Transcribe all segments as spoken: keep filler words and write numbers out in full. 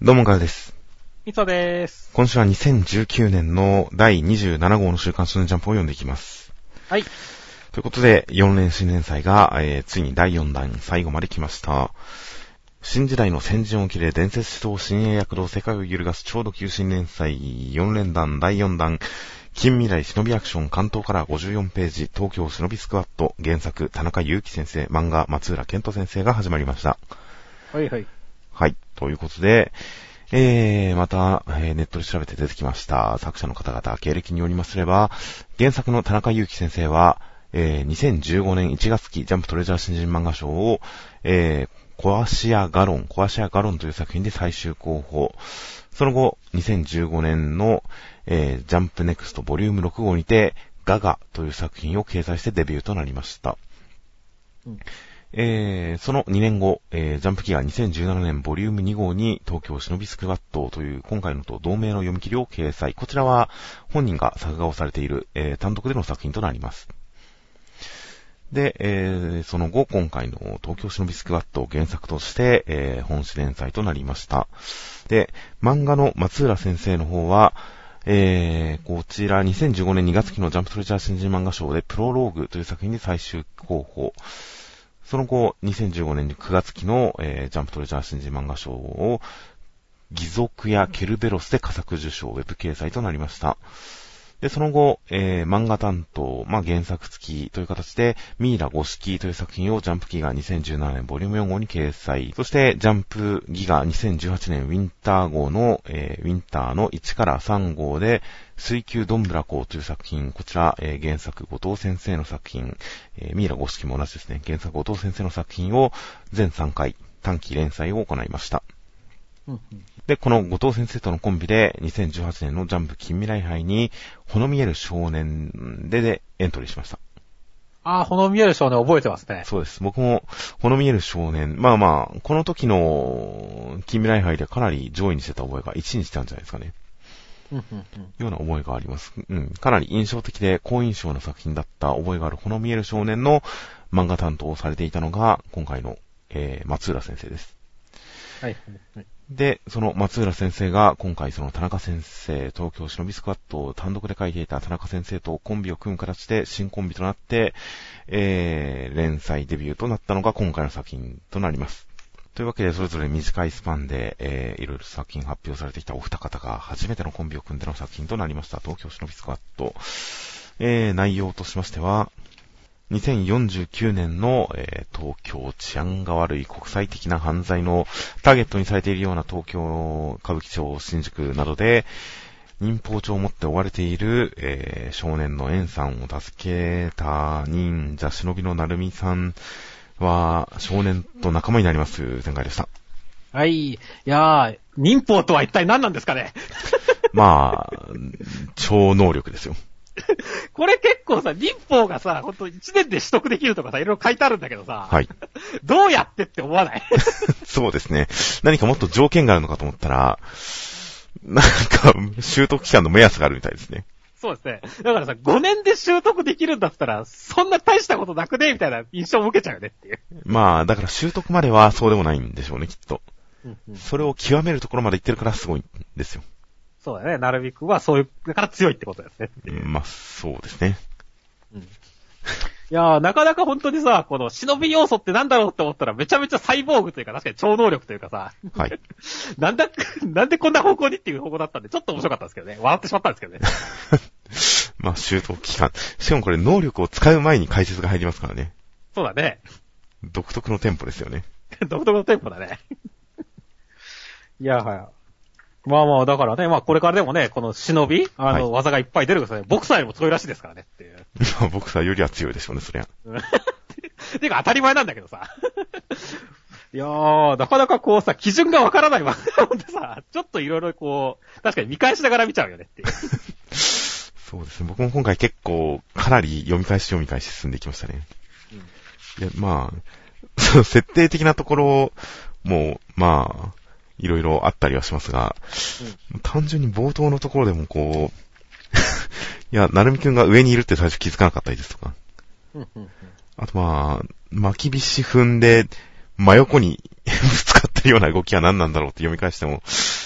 どうも、かよです。 みそです。 今週はにせんじゅうきゅうねんのだいにじゅうなな号の週刊少年ジャンプを読んでいきます。 はい。 ということで、よん連新連載が、えー、ついにだいよんだん最後まで来ました。新時代の先陣を切れ伝説指導新鋭躍動世界を揺るがす超ド級新連載よん連弾だいよん弾近未来忍びアクション関東からごじゅうよんページ東京忍びスクワット原作田中裕樹先生漫画松浦健人先生が始まりました。 はいはい。 はい。ということで、えー、また、えー、ネットで調べて出てきました作者の方々、経歴によりますれば、原作の田中裕樹先生は、えー、にせんじゅうごねんいちがつ期ジャンプトレジャー新人漫画賞を、えー、コアシアガロン、コアシアガロンという作品で最終候補。その後、にせんじゅうごねんの、えー、ジャンプネクストボリュームろく号にて、ガガという作品を掲載してデビューとなりました。うんえー、そのにねんご、えー、ジャンプ期がにせんじゅうななねんボリュームに号に東京忍びスクワットという今回のと同名の読み切りを掲載。こちらは本人が作画をされている、えー、単独での作品となります。で、えー、その後今回の東京忍びスクワットを原作として、えー、本誌連載となりました。で、漫画の松浦先生の方は、えー、こちらにせんじゅうごねんにがつ期のジャンプトレジャー新人漫画賞でプロローグという作品で最終候補。その後、にせんじゅうごねんくがつ期の、えー、ジャンプトレジャー新人漫画賞を、義足やケルベロスで佳作受賞、ウェブ掲載となりました。で、その後、えー、漫画担当、まあ、原作付きという形で、ミイラ五色という作品をジャンプギガにせんじゅうななねんボリュームよん号に掲載。そして、ジャンプギガにせんじゅうはちねんウィンター号の、えー、ウィンターのいちからさん号で、水球どんぶらこという作品、こちら、えー、原作後藤先生の作品、えー、ミイラ五色も同じですね。原作後藤先生の作品を全さんかい短期連載を行いました。うんうん、で、この後藤先生とのコンビでにせんじゅうはちねんのジャンプ近未来杯にほの見える少年ででエントリーしました。 ああ、ほの見える少年覚えてますね。 そうです。僕もほの見える少年、まあまあ、この時の近未来杯でかなり上位にしてた覚えがいちいにしてたんじゃないですかね。うんうんうん、ような覚えがあります。うん。かなり印象的で好印象の作品だった覚えがあるほの見える少年の漫画担当をされていたのが今回の、えー、松浦先生です。はい。はいで、その松浦先生が今回その田中先生、東京忍びスクワットを単独で書いていた田中先生とコンビを組む形で新コンビとなって、えー、連載デビューとなったのが今回の作品となります。というわけでそれぞれ短いスパンで、えー、いろいろ作品発表されてきたお二方が初めてのコンビを組んでの作品となりました。東京忍びスクワット。えー、内容としましては、にせんよんじゅうきゅうねんの、えー、東京治安が悪い国際的な犯罪のターゲットにされているような東京歌舞伎町新宿などで忍法帳を持って追われている、えー、少年のエンさんを助けた忍者忍びのなるみさんは少年と仲間になります展開でした。 はい。いやー、忍法とは一体何なんですかね。 まあ、超能力ですよ。 これ結構さ、忍法がさ、ほんといちねんで取得できるとかさ、いろいろ書いてあるんだけどさ。 はい。 どうやってって思わないそうですね。何かもっと条件があるのかと思ったら、なんか、習得期間の目安があるみたいですね。 そうですね。だからさ、ごねんで習得できるんだったら、そんな大したことなくねみたいな印象を受けちゃうよねっていう。 まあ、だから習得まではそうでもないんでしょうね、きっと。うんうん、それを極めるところまで行ってるからすごいんですよ。 そうだね。なるびくはそういう、だから強いってことですね。 まあ、そうですね。 うん、いやー、なかなか本当にさ、この忍び要素ってなんだろうって思ったらめちゃめちゃサイボーグというか、確かに超能力というかさ。はい。なんだ、なんでこんな方向にっていう方向だったんで、ちょっと面白かったんですけどね。笑ってしまったんですけどね。 まあ、習得期間。しかもこれ能力を使う前に解説が入りますからね。 そうだね。 独特のテンポですよね。 独特のテンポだね。いやはや。まあまあ、だからね、まあこれからでもね、この忍び、あの、はい、技がいっぱい出るからね、ボクサーよりも強いらしいですからねっていう。 まあ、ボクサーよりは強いでしょうね、そりゃ。 てか当たり前なんだけどさ。いやー、なかなかこうさ、基準がわからないわ。ほんとさ、ちょっといろいろこう、確かに見返しながら見ちゃうよねっていう。 そうですね、僕も今回結構、かなり読み返し読み返し進んできましたね。うん、いや、まあ、設定的なところも、まあ、いろいろあったりはしますが、うん、単純に冒頭のところでもこう、いや、なるみくんが上にいるって最初気づかなかったりですとか、うんうんうん、あとまあ、巻き菱踏んで真横にぶつかってるような動きは何なんだろうって読み返しても、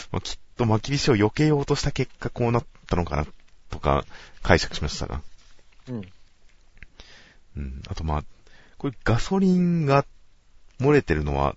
まあ、きっと巻き菱を避けようとした結果こうなったのかな、とか解釈しましたが。 うん。 うん。あとまあ、これガソリンが漏れてるのは、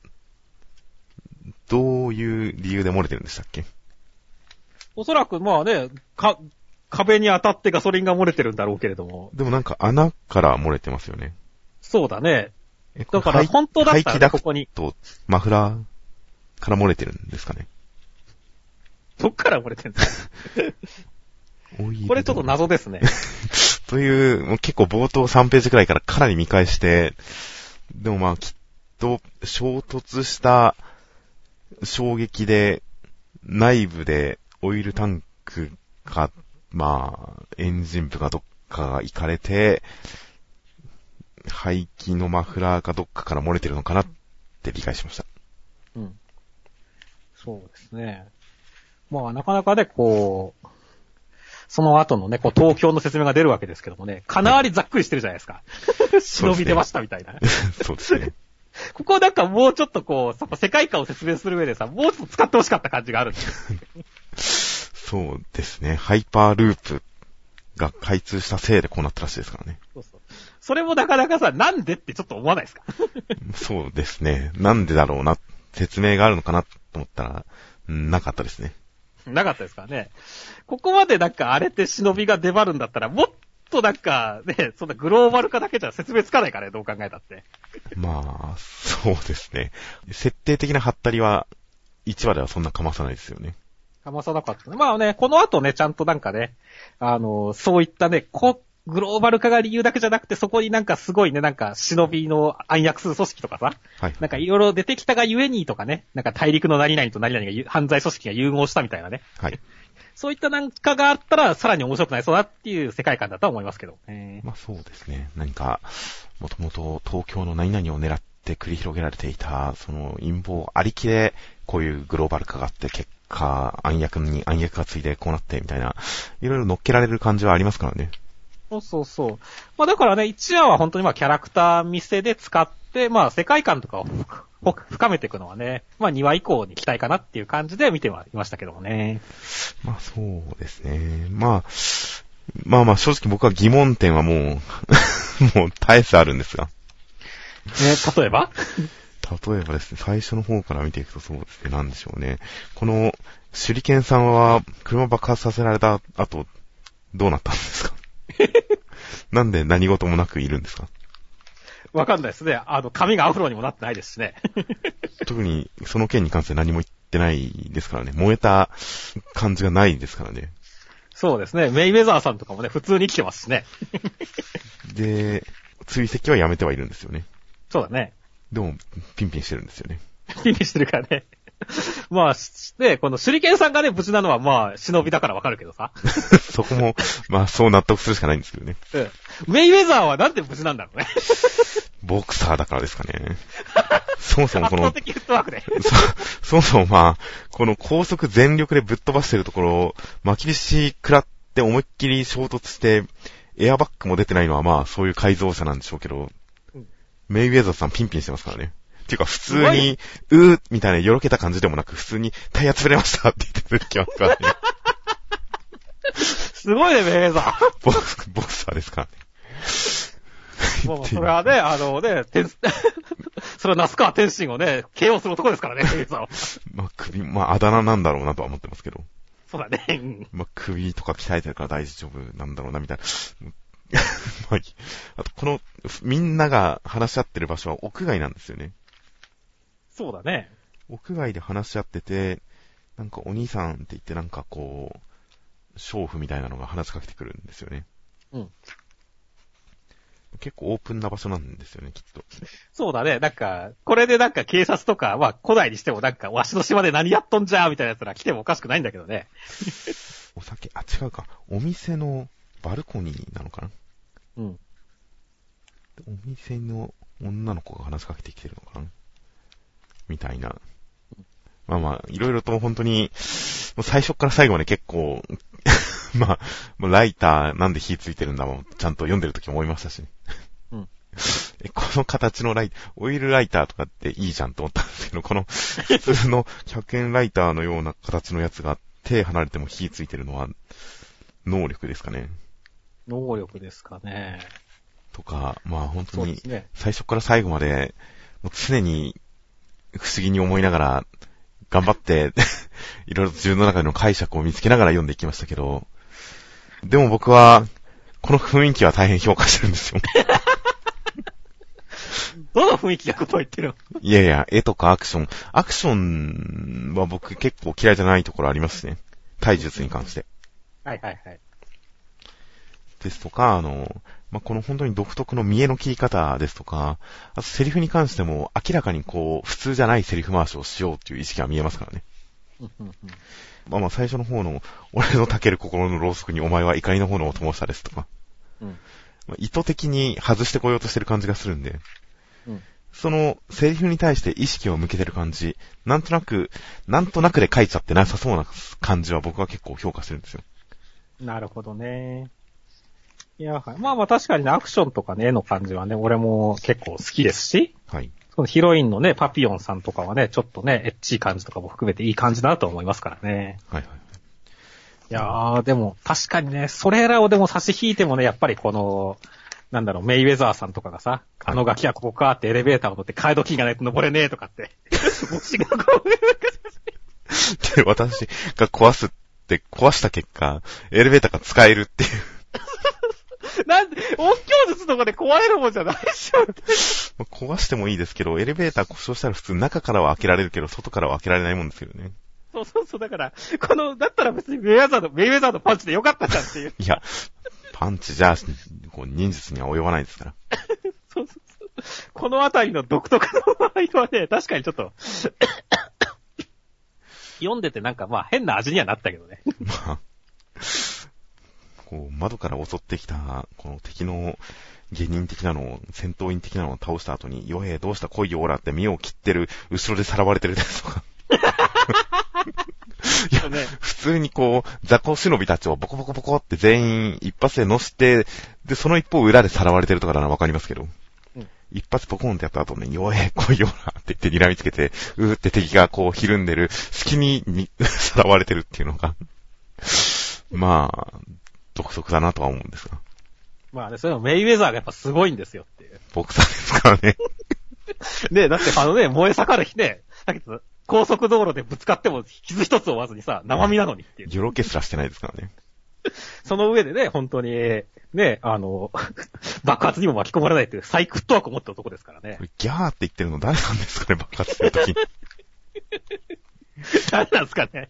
どういう理由で漏れてるんでしたっけ？ おそらくまあね、か、壁に当たってガソリンが漏れてるんだろうけれども。 でもなんか穴から漏れてますよね。 そうだね。だから本当だったら、ね、ここに。 とマフラーから漏れてるんですかね。 どっから漏れてるんですかこれちょっと謎ですね。 という、もう結構冒頭さんページくらいからかなり見返して、でもまあきっと衝突した衝撃で内部でオイルタンクが、まあエンジン部がどっかが行かれて、排気のマフラーがどっかから漏れてるのかなって理解しました。 うん。そうですね。まあなかなかね、こう、その後のね、こう東京の説明が出るわけですけどもね、かなりざっくりしてるじゃないですか。忍び出ましたみたいな。 そうですね。 ここなんかもうちょっとこう、世界観を説明する上でさ、もうちょっと使ってほしかった感じがあるんですそうですね。ハイパーループが開通したせいでこうなったらしいですからね。 そうそう。それもなかなかさ、なんでってちょっと思わないですか？ そうですね。なんでだろうな、説明があるのかなと思ったら、なかったですね。 なかったですからね。ここまでなんかあれって忍びが出張るんだったら、もっとなんかね、そんなグローバル化だけじゃ説明つかないからね、どう考えたって。 まあ、そうですね。設定的なハったりはいちわではそんなかまさないですよね。 かまさなかったね。まあね、この後ね、ちゃんとなんかね、あの、そういったね、こグローバル化が理由だけじゃなくて、そこになんかすごいね、なんか忍びの暗躍する組織とかさ、はい、なんかいろいろ出てきたがゆえにとかね、なんか大陸の何々と何々が犯罪組織が融合したみたいなね。はい。そういったなんかがあったら、さらに面白くなりそうだっていう世界観だとは思いますけど。 えー、まあそうですね。何か、もともと東京の何々を狙って繰り広げられていた、その陰謀ありきで、こういうグローバル化があって結果、暗躍に暗躍がついてこうなってみたいな、いろいろ乗っけられる感じはありますからね。 そうそうそう。まあだからね、いちわは本当にまあキャラクター見せで使って、まあ世界観とかを深めていくのはね、まあにわ以降に期待かなっていう感じで見てはいましたけどもね。 まあそうですね。まあ、まあまあ正直僕は疑問点はもう、もう絶えずあるんですが。 ね、例えば例えばですね、最初の方から見ていくとそうですね、なんでしょうね。この、手裏剣さんは車爆発させられた後、どうなったんですかなんで何事もなくいるんですか？ わかんないですね。あの、髪がアフロにもなってないですしね。 特に、その件に関して何も言ってないですからね。燃えた感じがないですからね。 そうですね。メイウェザーさんとかもね、普通に生きてますしね。 で、追跡はやめてはいるんですよね。 そうだね。 でも、ピンピンしてるんですよね。 ピンピンしてるからね。まあ、ね、この手裏剣さんがね、無事なのはまあ、忍びだからわかるけどさ。 そこも、まあ、そう納得するしかないんですけどね。 うん。メイウェザーはなんで無事なんだろうね。 ボクサーだからですかね。そもそもこの、 圧倒的フットワークで。 そ、そもそもまあ、この高速全力でぶっ飛ばしてるところを、巻き菱食らって思いっきり衝突して、エアバッグも出てないのはまあ、そういう改造車なんでしょうけど、うん、メイウェザーさんピンピンしてますからね。っていうか普通に、うーみたいなよろけた感じでもなく、普通にタイヤ潰れましたって言ってる気がするからね。 すごいね、メイウェザー。 ボク、ボクサーですからね。 もう、それはね、あのね、天、それは那須川天心をね、ケーオーする男ですからね、メイウェザーは。 まあ、首、まあ、あだ名なんだろうなとは思ってますけど。 そうだね。うん、 まあ、首とか鍛えてるから大丈夫なんだろうな、みたいな。まあ、あと、この、みんなが話し合ってる場所は屋外なんですよね。 そうだね。 屋外で話し合ってて、なんかお兄さんって言ってなんかこう、娼婦みたいなのが話しかけてくるんですよね。うん。結構オープンな場所なんですよね、きっと。 そうだね。なんか、これでなんか警察とか、まあ古代にしてもなんか、わしの島で何やっとんじゃーみたいな奴ら来てもおかしくないんだけどね。 お酒、あ、違うか。お店のバルコニーなのかな？うん。お店の女の子が話しかけてきてるのかなみたいな。まあまあ、いろいろと本当に、もう最初から最後まで結構、まあ、もうライターなんで火ついてるんだもん、ちゃんと読んでる時も思いましたし、ね。うん。 え、この形のライト、オイルライターとかっていいじゃんと思ったんですけど、この普通のひゃくえんライターのような形のやつが手離れても火ついてるのは能力ですかね。 能力ですかね。 とか、まあ本当に最初から最後までもう常に不思議に思いながら頑張っていろいろ自分の中での解釈を見つけながら読んでいきましたけど、でも僕はこの雰囲気は大変評価してるんですよ。 どの雰囲気がことを言ってるの？ いやいや、絵とかアクション。アクションは僕結構嫌いじゃないところありますね。体術に関して。 はいはいはい。 ですとか、あの、まあ、この本当に独特の見栄の切り方ですとか、あとセリフに関しても明らかにこう、普通じゃないセリフ回しをしようっていう意識が見えますからね。まあまあ最初の方の、俺のたける心のろうそくにお前は怒りの炎を灯したですとか、うんまあ、意図的に外してこようとしてる感じがするんで、うん、そのセリフに対して意識を向けてる感じ、なんとなく、なんとなくで書いちゃってなさそうな感じは僕は結構評価してるんですよ。 なるほどね。いや、はい、まあまあ確かにね、アクションとかね、絵の感じはね、俺も結構好きですし、はい。そのヒロインのね、パピヨンさんとかはね、ちょっとね、エッチい感じとかも含めていい感じだなと思いますからね。はいはい。いやー、でも確かにね、それらをでも差し引いてもね、やっぱりこの、なんだろう、メイウェザーさんとかがさ、はい、あのガキはここかってエレベーターを乗って替え時がないと登れねえとかって。 で、私が壊すって壊した結果、エレベーターが使えるっていう。 なんで、音響術とかで壊れるもんじゃないでしょって。 壊してもいいですけど、エレベーター故障したら普通中からは開けられるけど、外からは開けられないもんですけどね。 そうそうそう、だから、この、だったら別にメイウェザーの、メイウェザーのパンチでよかったじゃんっていう。 いや、パンチじゃ、こう忍術には及ばないですから。 そうそうそう。このあたりの独特の場合はね、確かにちょっと、読んでてなんかまあ変な味にはなったけどね。まあ、 こう、窓から襲ってきた、この敵の下人的なのを、戦闘員的なのを倒した後に、よえ、どうした来いよオラって身を切ってる、後ろでさらわれてるですとか。いや、ね、普通にこう、雑魚忍びたちをボコボコボコって全員一発で乗せて、で、その一方裏でさらわれてるとかならわかりますけど、うん、一発ポコンってやった後に、よえ、来いよなって言って睨みつけて、うーって敵がこうひるんでる隙ににさらわれてるっていうのが、まあ、独特だなとは思うんですが。 まあね、それもメイウェザーがやっぱすごいんですよっていう。 ボクサーですからね。 ねえ、だってあのね、燃え盛る日ね、だけど、高速道路でぶつかっても傷一つ負わずにさ、生身なのにっていう。 よろけすらしてないですからね。 その上でね、本当に、ね、あの、爆発にも巻き込まれないっていうサイクフットワークを持った男ですからね。 ギャーって言ってるの誰なんですかね、爆発するときに。 誰なんですかね。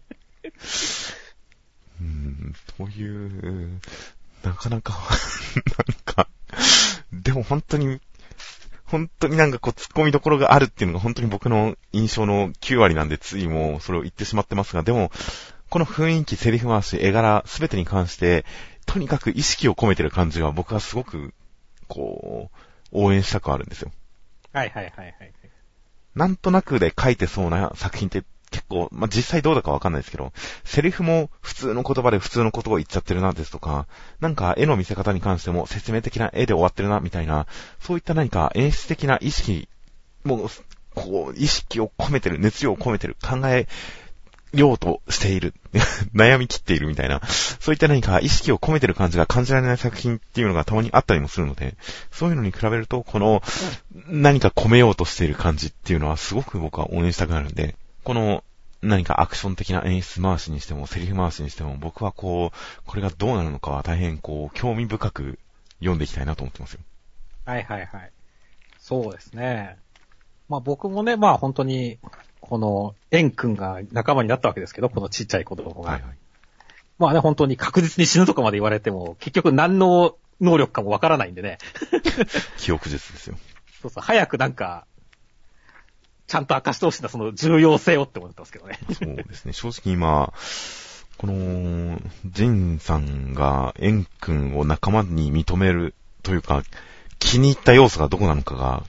うーん、という、なかなか、なんか、でも本当に、本当になんかこう突っ込みどころがあるっていうのが本当に僕の印象のきゅうわりなんでついもうそれを言ってしまってますが、でも、この雰囲気、セリフ回し、絵柄、すべてに関して、とにかく意識を込めてる感じは僕はすごく、こう、応援したくあるんですよ。 はいはいはいはい。 なんとなくで書いてそうな作品って結構、まあ、実際どうだかわかんないですけど、セリフも普通の言葉で普通のことを言っちゃってるなですとか、なんか絵の見せ方に関しても説明的な絵で終わってるなみたいな、そういった何か演出的な意識、もう、こう、意識を込めてる、熱量を込めてる、考えようとしている、悩み切っているみたいな、そういった何か意識を込めてる感じが感じられない作品っていうのがたまにあったりもするので、そういうのに比べると、この何か込めようとしている感じっていうのはすごく僕は応援したくなるんで、この何かアクション的な演出回しにしても、セリフ回しにしても、僕はこう、これがどうなるのかは大変こう、興味深く読んでいきたいなと思ってますよ。 はいはいはい。そうですね。まあ僕もね、まあ本当に、この、エン君が仲間になったわけですけど、このちっちゃい子供が。はいはい。まあね、本当に確実に死ぬとかまで言われても、結局何の能力かもわからないんでね。 記憶術ですよ。 そうそう、早くなんか、ちゃんと明かしてほしいな、その重要性をって思ってますけどね。 そうですね。正直今、この、ジンさんがエン君を仲間に認めるというか、気に入った要素がどこなのかが、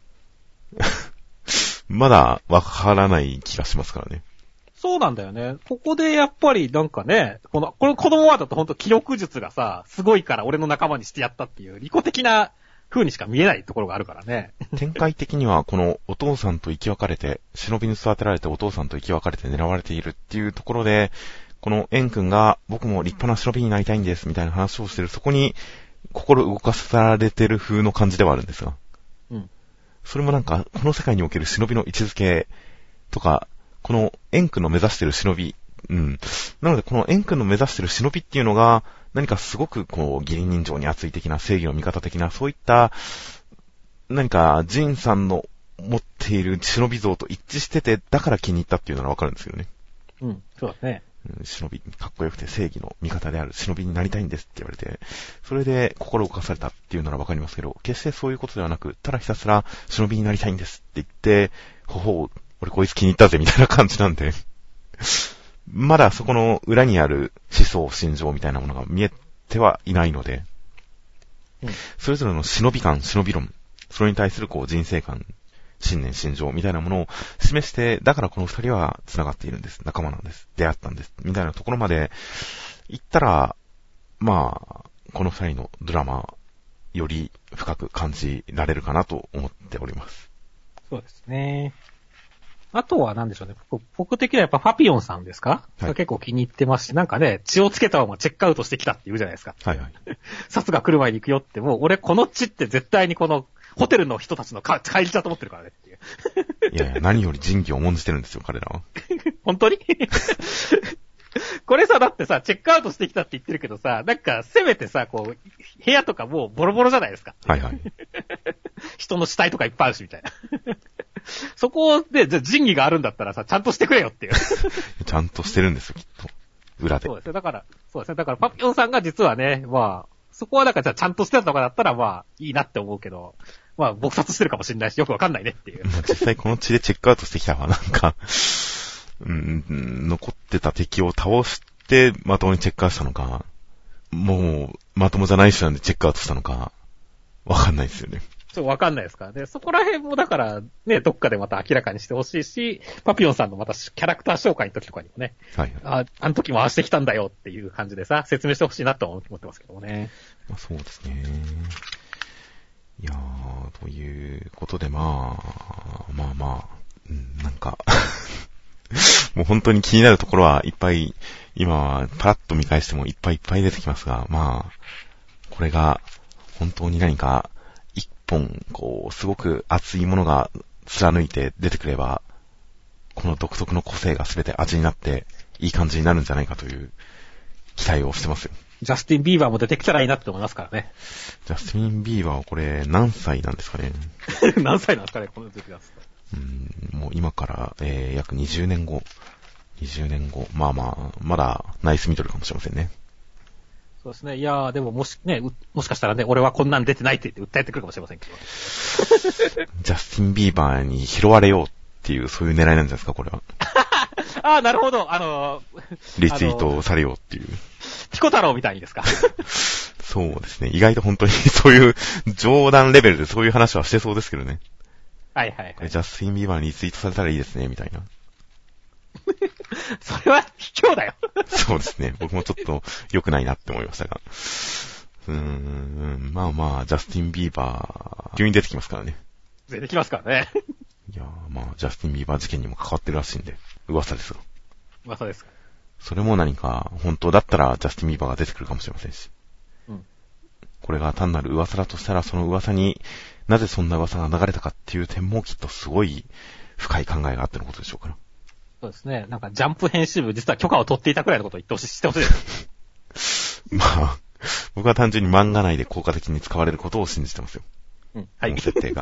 まだわからない気がしますからね。 そうなんだよね。ここでやっぱりなんかね、この、この子供はだとほんと記憶術がさ、すごいから俺の仲間にしてやったっていう、利己的な風にしか見えないところがあるからね。 展開的にはこのお父さんと生き別れて、忍びに育てられてお父さんと生き別れて狙われているっていうところで、この円君が僕も立派な忍びになりたいんですみたいな話をしてる、そこに心動かされてる風の感じではあるんですが。 うん。 それもなんか、この世界における忍びの位置づけとか、この円君の目指してる忍び、うん。なのでこの円君の目指してる忍びっていうのが、何かすごくこう、義理人情に熱い的な正義の味方的な、そういった、何か、ジンさんの持っている忍び像と一致してて、だから気に入ったっていうのがわかるんですよね。 うん、そうだね。 忍び、かっこよくて正義の味方である忍びになりたいんですって言われて、それで心動かされたっていうならわかりますけど、決してそういうことではなく、ただひたすら忍びになりたいんですって言って、ほほう、俺こいつ気に入ったぜみたいな感じなんで、まだそこの裏にある思想、心情みたいなものが見えてはいないので、うん、それぞれの忍び感、忍び論、それに対するこう人生観、信念、信条みたいなものを示して、だからこの二人は繋がっているんです。仲間なんです。出会ったんです。みたいなところまで行ったら、まあ、この二人のドラマ、より深く感じられるかなと思っております。 そうですね。あとは何でしょうね。僕的にはやっぱファピヨンさんですか、はい、結構気に入ってますし、なんかね、血をつけたままチェックアウトしてきたって言うじゃないですか。 はいはい。 札が来る前に行くよって、もう俺この血って絶対にこの、ホテルの人たちの帰りだと思ってるからねっていう。 いやいや、何より仁義を重んじてるんですよ、彼らは。 本当にこれさ、だってさ、チェックアウトしてきたって言ってるけどさ、なんか、せめてさ、こう、部屋とかもうボロボロじゃないですか。 はいはい。 人の死体とかいっぱいあるし、みたいな。そこで、じゃあ仁義があるんだったらさ、ちゃんとしてくれよっていう。 ちゃんとしてるんですよ、きっと。裏で。 そうですね。だから、そうですね。だから、パピヨンさんが実はね、まあ、そこはなんかじゃあちゃんとしてたとかだったら、まあ、いいなって思うけど、まあ、撲殺してるかもしれないし、よくわかんないねっていう。 まあ、実際この血でチェックアウトしてきたのは、なんか、うん、残ってた敵を倒して、まともにチェックアウトしたのか、もう、まともじゃない人なんでチェックアウトしたのか、わかんないですよね。 そう、わかんないですからね。そこら辺もだから、ね、どっかでまた明らかにしてほしいし、パピヨンさんのまたキャラクター紹介の時とかにもね、はい、あ、あの時もああしてきたんだよっていう感じでさ、説明してほしいなと思ってますけどもね。 まあ、そうですね。いやー、ということでまあ、まあまあ、うん、なんか、もう本当に気になるところはいっぱい、今はパラッと見返してもいっぱいいっぱい出てきますが、まあ、これが本当に何か一本、こう、すごく熱いものが貫いて出てくれば、この独特の個性が全て味になっていい感じになるんじゃないかという期待をしてますよ。 ジャスティン・ビーバーも出てきたらいいなって思いますからね。 ジャスティン・ビーバーはこれ何歳なんですかね何歳なんですかね、この時が。 うん、もう今から、えー、約にじゅうねんご。にじゅうねんご。まあまあ、まだナイスミドルかもしれませんね。 そうですね。いやー、でももしね、もしかしたらね、俺はこんなん出てないって言って訴えてくるかもしれませんけど。 ジャスティン・ビーバーに拾われようっていう、そういう狙いなんじゃないですか、これは。 ああ、なるほど。あのー、リツイートされようっていう。 ピコ太郎みたいにですか。 そうですね。意外と本当にそういう冗談レベルでそういう話はしてそうですけどね。 はいはいはい。 ジャスティン・ビーバーにリツイートされたらいいですね、みたいな。 それは卑怯だよ。 そうですね。僕もちょっと良くないなって思いましたが。うーん、まあまあ、ジャスティン・ビーバー、急に出てきますからね。 出てきますからね。 いやー、まあ、ジャスティン・ビーバー事件にも関わってるらしいんで、噂ですよ。 噂ですか。 それも何か、本当だったらジャスティン・ビーバーが出てくるかもしれませんし。うん。これが単なる噂だとしたら、その噂になぜそんな噂が流れたかっていう点もきっとすごい深い考えがあってのことでしょうから。 そうですね。なんかジャンプ編集部実は許可を取っていたくらいのことを言ってほしい、してほしいです。 まあ、僕は単純に漫画内で効果的に使われることを信じてますよ。 うん。はい。 この設定が。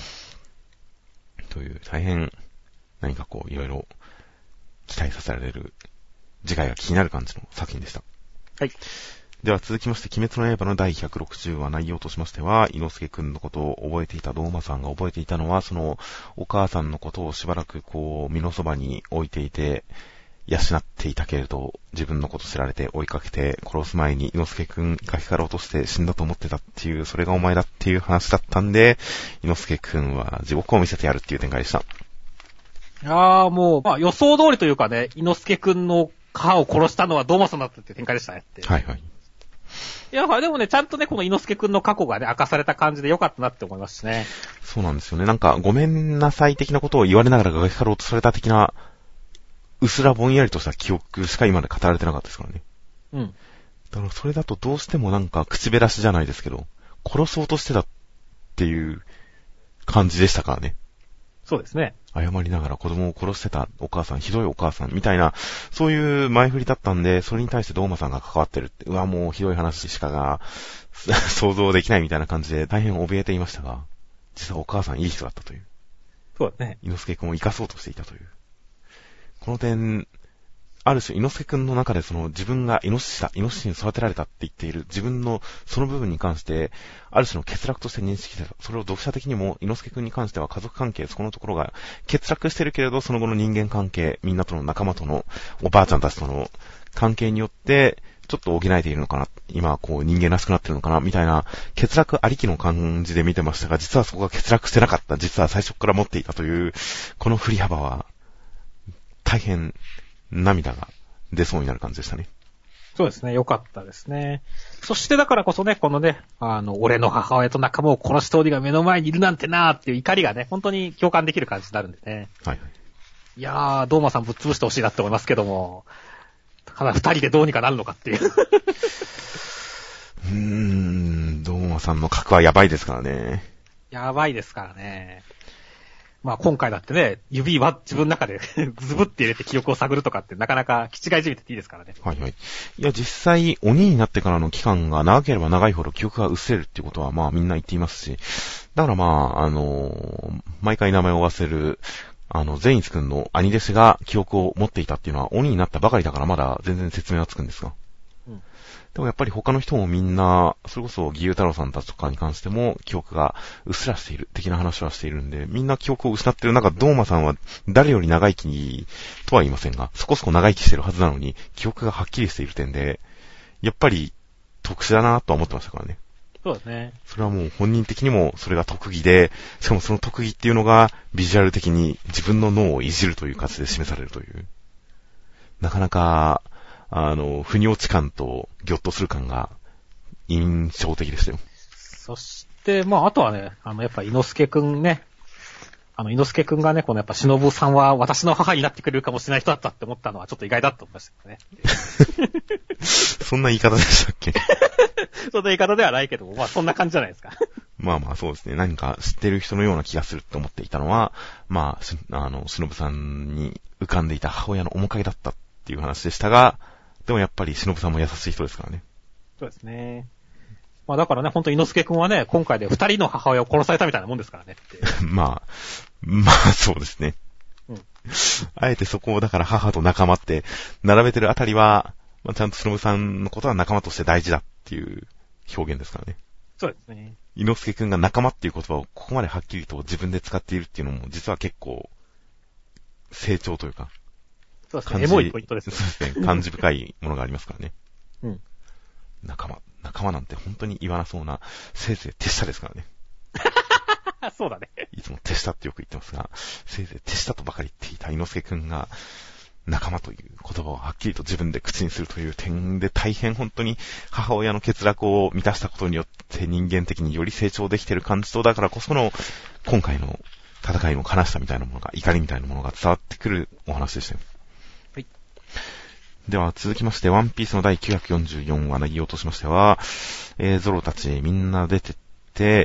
という、大変、何かこう、いろいろ期待させられる、次回が気になる感じの作品でした。 はい。 では続きまして、鬼滅の刃の第ひゃくろくじゅうわ内容としましては、伊之助くんのことを覚えていたドーマさんが覚えていたのは、その、お母さんのことをしばらくこう、身のそばに置いていて、養っていたけれど、自分のこと知られて追いかけて、殺す前に伊之助くん崖から落として死んだと思ってたっていう、それがお前だっていう話だったんで、伊之助くんは地獄を見せてやるっていう展開でした。 いやーもう、まあ予想通りというかね、伊之助くんの母を殺したのはドーマさんだったっていう展開でしたねって。 はいはい。 いや、でもね、ちゃんとね、この伊之助くんの過去がね、明かされた感じで良かったなって思いますしね。 そうなんですよね。なんか、ごめんなさい的なことを言われながら崖から落とされた的な、うすらぼんやりとした記憶しか今まで語られてなかったですからね。 うん。 だからそれだとどうしてもなんか口べらしじゃないですけど、殺そうとしてたっていう感じでしたからね。 そうですね。 謝りながら子供を殺してたお母さん、ひどいお母さんみたいな、そういう前振りだったんで、それに対してドーマさんが関わってるって、うわ、もうひどい話しかが想像できないみたいな感じで大変怯えていましたが、実はお母さんいい人だったという。 そうだね。 伊之助くんを生かそうとしていたという。この点、ある種、伊之助くんの中でその自分がイノシシだ、イノシシに育てられたって言っている自分のその部分に関して、ある種の欠落として認識してた。それを読者的にも、伊之助くんに関しては家族関係、そこのところが欠落してるけれど、その後の人間関係、みんなとの仲間との、おばあちゃんたちとの関係によって、ちょっと補えているのかな、今こう人間らしくなってるのかな、みたいな、欠落ありきの感じで見てましたが、実はそこが欠落してなかった、実は最初から持っていたという、この振り幅は、大変、涙が出そうになる感じでしたね。 そうですね。良かったですね。そしてだからこそね、このね、あの、俺の母親と仲間を殺した鬼が目の前にいるなんてなーっていう怒りがね、本当に共感できる感じになるんでね。 はいはい。 いやー、ドーマさんぶっ潰してほしいなって思いますけども、ただ二人でどうにかなるのかっていう。 うーん、ドーマさんの核はやばいですからね。 やばいですからね。まあ今回だってね、指は自分の中でズブって入れて記憶を探るとかってなかなか気違いじみてていいですからね。 はいはい。いや実際鬼になってからの期間が長ければ長いほど記憶が薄れるっていうことはまあみんな言っていますし、だからまああのー、毎回名前を忘れるあの善逸くんの兄弟子が記憶を持っていたっていうのは鬼になったばかりだからまだ全然説明はつくんですが。でもやっぱり他の人もみんな、それこそ義勇太郎さんたちとかに関しても記憶がうっすらしている的な話はしているんで、みんな記憶を失っている中、ドーマさんは誰より長生きとは言いませんが、そこそこ長生きしているはずなのに、記憶がはっきりしている点で、やっぱり特殊だなとは思ってましたからね。 そうですね。 それはもう本人的にもそれが特技で、しかもその特技っていうのがビジュアル的に自分の脳をいじるという形で示されるという。なかなか、あの、腑に落ち感とギョッとする感が印象的でしたよ。 そして、まあ、あとはね、あの、やっぱ、伊之助くんね、あの、伊之助くんがね、このやっぱ、忍さんは私の母になってくれるかもしれない人だったって思ったのはちょっと意外だと思いましたね。 そんな言い方でしたっけ？ そんな言い方ではないけども、まあ、そんな感じじゃないですか。 まあまあそうですね。何か知ってる人のような気がすると思っていたのは、まあ、あの、忍さんに浮かんでいた母親の面影だったっていう話でしたが、でもやっぱり忍さんも優しい人ですからね。 そうですね。まあだからね、ほんと伊之助くんはね、今回で二人の母親を殺されたみたいなもんですからね。 まあ、まあそうですね。 うん。 あえてそこをだから母と仲間って並べてるあたりは、まあ、ちゃんと忍さんのことは仲間として大事だっていう表現ですからね。 そうですね。 伊之助くんが仲間っていう言葉をここまではっきりと自分で使っているっていうのも実は結構成長というか、 そうですね。エモいポイントですね。 そうですね。感じ深いものがありますからね。 うん。 仲間、仲間なんて本当に言わなそうな、せいぜい手下ですからね。 そうだね。 いつも手下ってよく言ってますが、せいぜい手下とばかり言っていた伊之助くんが、仲間という言葉をはっきりと自分で口にするという点で大変本当に母親の欠落を満たしたことによって人間的により成長できている感じと、だからこその今回の戦いの悲しさみたいなものが、怒りみたいなものが伝わってくるお話でしたよ。 はい。 では続きまして、ワンピースの第きゅうひゃくよんじゅうよんわ内容としましては、えー、ゾロたちみんな出てって、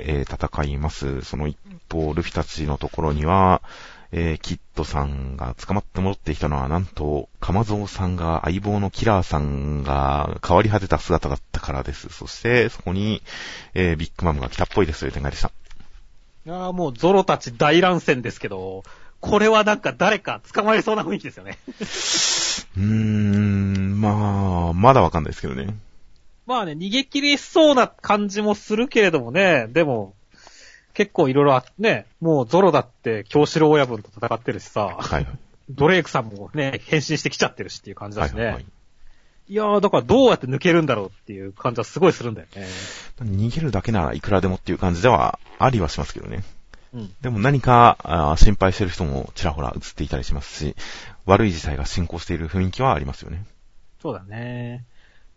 えー、戦います。その一方、ルフィたちのところには、えー、キッドさんが捕まって戻ってきたのは、なんと、カマゾウさんが相棒のキラーさんが変わり果てた姿だったからです。そして、そこに、えー、ビッグマムが来たっぽいですという展開でした。 いやーもうゾロたち大乱戦ですけど、これはなんか誰か捕まりそうな雰囲気ですよね。 うーん、まあ、まだわかんないですけどね。 まあね、逃げ切りそうな感じもするけれどもね、でも、結構いろいろあってね、もうゾロだって京志郎親分と戦ってるしさ、 はいはい、 ドレイクさんもね、変身してきちゃってるしっていう感じだしね。はいはいはい、いやー、だからどうやって抜けるんだろうっていう感じはすごいするんだよね。 逃げるだけならいくらでもっていう感じではありはしますけどね。 うん、 でも何かあ心配してる人もちらほら映っていたりしますし、悪い事態が進行している雰囲気はありますよね。 そうだね。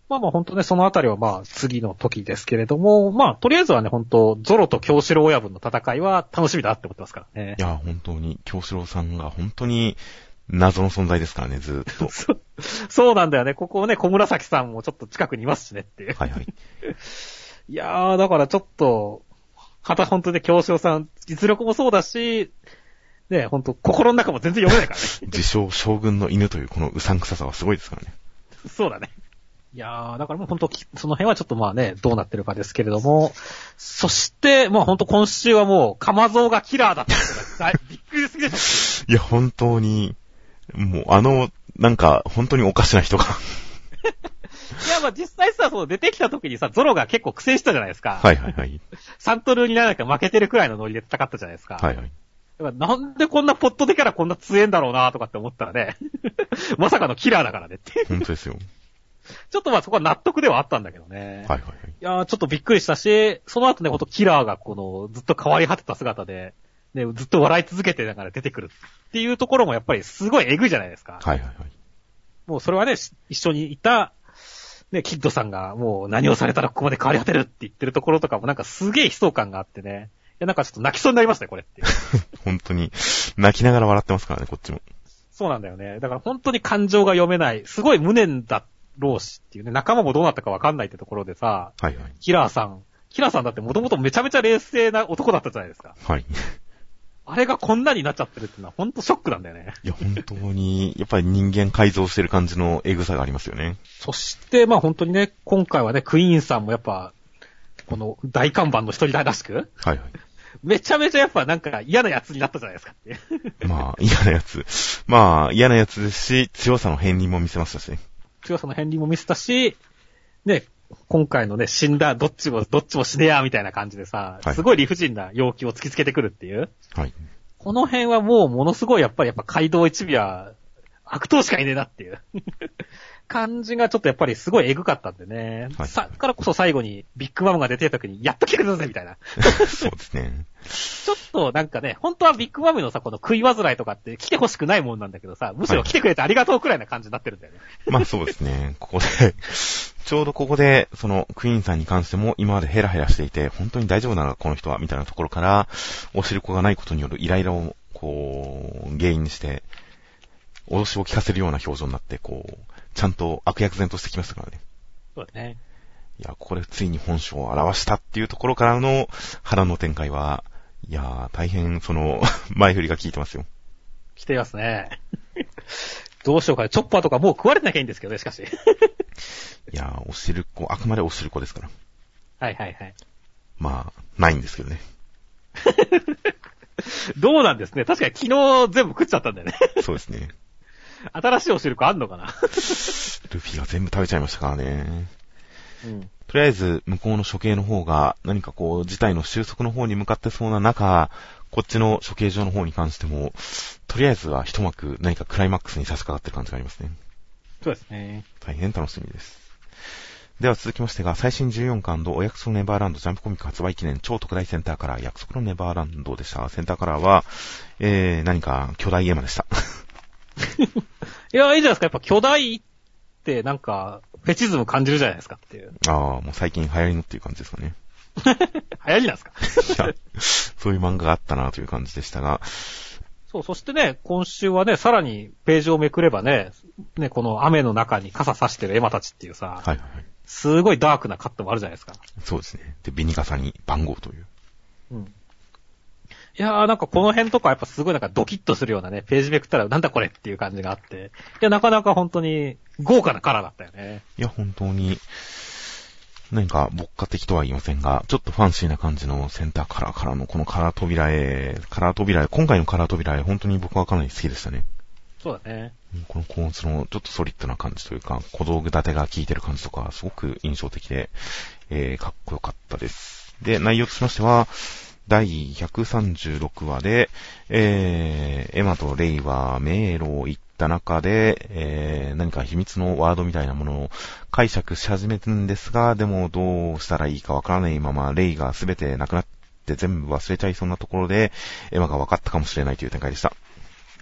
まあまあ本当ね、そのあたりはまあ次の時ですけれども、まあとりあえずはね、本当ゾロと京志郎親分の戦いは楽しみだって思ってますからね。 いや、本当に、京志郎さんが本当に謎の存在ですからね、ずーっと。 そ, そうなんだよね。ここね、小紫さんもちょっと近くにいますしねっていう。 はいはい。 いやー、だからちょっと、はた本当に京志郎さん、実力もそうだし、ね、本当心の中も全然読めないからね。 自称将軍の犬というこのうさんくささはすごいですからね。 そうだね。いやー、だからもう本当、その辺はちょっとまあね、どうなってるかですけれども、そして、まあ本当今週はもう、カマゾウがキラーだったってのがびっくりすぎでしょ。いや、本当に、もうあの、なんか、本当におかしな人が。 いや、まあ実際さ、そう出てきた時にさ、ゾロが結構苦戦したじゃないですか。 はいはいはい。 サントルにならなきゃ負けてるくらいのノリで戦ったじゃないですか。 はいはい。 だからなんでこんなポットでキャラこんな強えんだろうなとかって思ったらね、まさかのキラーだからねっていう。 本当ですよ。 ちょっとまあそこは納得ではあったんだけどね。 はいはいはい。 いやーちょっとびっくりしたし、その後ね、ほんとキラーがこの、ずっと変わり果てた姿で、ね、ずっと笑い続けてながら出てくるっていうところもやっぱりすごいエグいじゃないですか。 はいはいはい。 もうそれはね、一緒にいた、ね、キッドさんがもう何をされたらここまで変わり果てるって言ってるところとかもなんかすげえ悲壮感があってね。いやなんかちょっと泣きそうになりましたね、これって。 本当に、泣きながら笑ってますからね、こっちも。 そうなんだよね。だから本当に感情が読めない、すごい無念だろうしっていうね、仲間もどうなったかわかんないってところでさ、 はいはい。 キラーさん、キラーさんだってもともとめちゃめちゃ冷静な男だったじゃないですか。 はい。 あれがこんなになっちゃってるってのは本当ショックなんだよね。 いや、本当に、やっぱり人間改造してる感じのエグさがありますよね。 そして、まあ本当にね、今回はね、クイーンさんもやっぱ、この大看板の一人らしく、 はいはい。 めちゃめちゃやっぱなんか嫌なやつになったじゃないですかって。 まあ、嫌なやつ。まあ、嫌なやつですし、強さの片鱗も見せましたしね。 強さの片鱗も見せたし、ね、今回のね、死んだ、どっちも、どっちも死ねや、みたいな感じでさ、はい、すごい理不尽な要求を突きつけてくるっていう。 はい。 この辺はもうものすごいやっぱりやっぱ街道一尾は悪党しかいねえなっていう感じがちょっとやっぱりすごいエグかったんでね。はい、さ、からこそ最後にビッグマムが出てた時にやっと来てくださいみたいな。 そうですね。 ちょっとなんかね、本当はビッグマムのさ、この食い煩いとかって来てほしくないもんなんだけどさ、むしろ来てくれてありがとうくらいな感じになってるんだよね。 はい、まあそうですね。ここで、ちょうどここで、そのクイーンさんに関しても今までヘラヘラしていて、本当に大丈夫なのかこの人はみたいなところから、おしるこがないことによるイライラをこう、原因にして、脅しを聞かせるような表情になって、こう、ちゃんと悪役然としてきましたからね。 そうだね。 いや、ここでついに本性を表したっていうところからの波乱の展開は、いやー、大変その、前振りが効いてますよ。 来てますね。どうしようかね。チョッパーとかもう食われてなきゃいいんですけどね、しかし。いやー、おしるこ、あくまでおしるこですから。 はいはいはい。 まあ、ないんですけどね。 どうなんですね。確かに昨日全部食っちゃったんだよね。 そうですね。 新しいおしるこあんのかな。ルフィが全部食べちゃいましたからね。 うん。 とりあえず、向こうの処刑の方が、何かこう、事態の収束の方に向かってそうな中、こっちの処刑場の方に関しても、とりあえずは一幕何かクライマックスに差し掛かってる感じがありますね。 そうですね。 大変楽しみです。では続きましてが、最新じゅうよんかんお約束のネバーランドジャンプコミック発売記念超特大センターカラー約束のネバーランドでした。センターカラーは、えー、何か巨大エマでした。 いや、いいじゃないですか。やっぱ巨大ってなんか、フェチズム感じるじゃないですかっていう。 ああ、もう最近流行りのっていう感じですかね。 流行りなんですかいや、そういう漫画があったなという感じでしたが。 そう、そしてね、今週はね、さらにページをめくればね、ね、この雨の中に傘差してるエマたちっていうさ、 はいはい。 すごいダークなカットもあるじゃないですか。 そうですね。で、ビニ傘に番号という。 うん。いやーなんかこの辺とかやっぱすごいなんかドキッとするようなね、ページめくったらなんだこれっていう感じがあって、いやなかなか本当に豪華なカラーだったよね。 いや本当に、何か牧歌的とは言いませんが、ちょっとファンシーな感じのセンターカラーからのこのカラー扉絵、カラー扉絵、今回のカラー扉絵、本当に僕はかなり好きでしたね。 そうだね。 この構図のちょっとソリッドな感じというか、小道具立てが効いてる感じとか、すごく印象的で、えー、かっこよかったです。で、内容としましては、だいひゃくさんじゅうろくわで、えー、エマとレイは迷路を行った中で、えー、何か秘密のワードみたいなものを解釈し始めるんですが、でもどうしたらいいかわからないまま、レイがすべてなくなって全部忘れちゃいそうなところで、エマが分かったかもしれないという展開でした。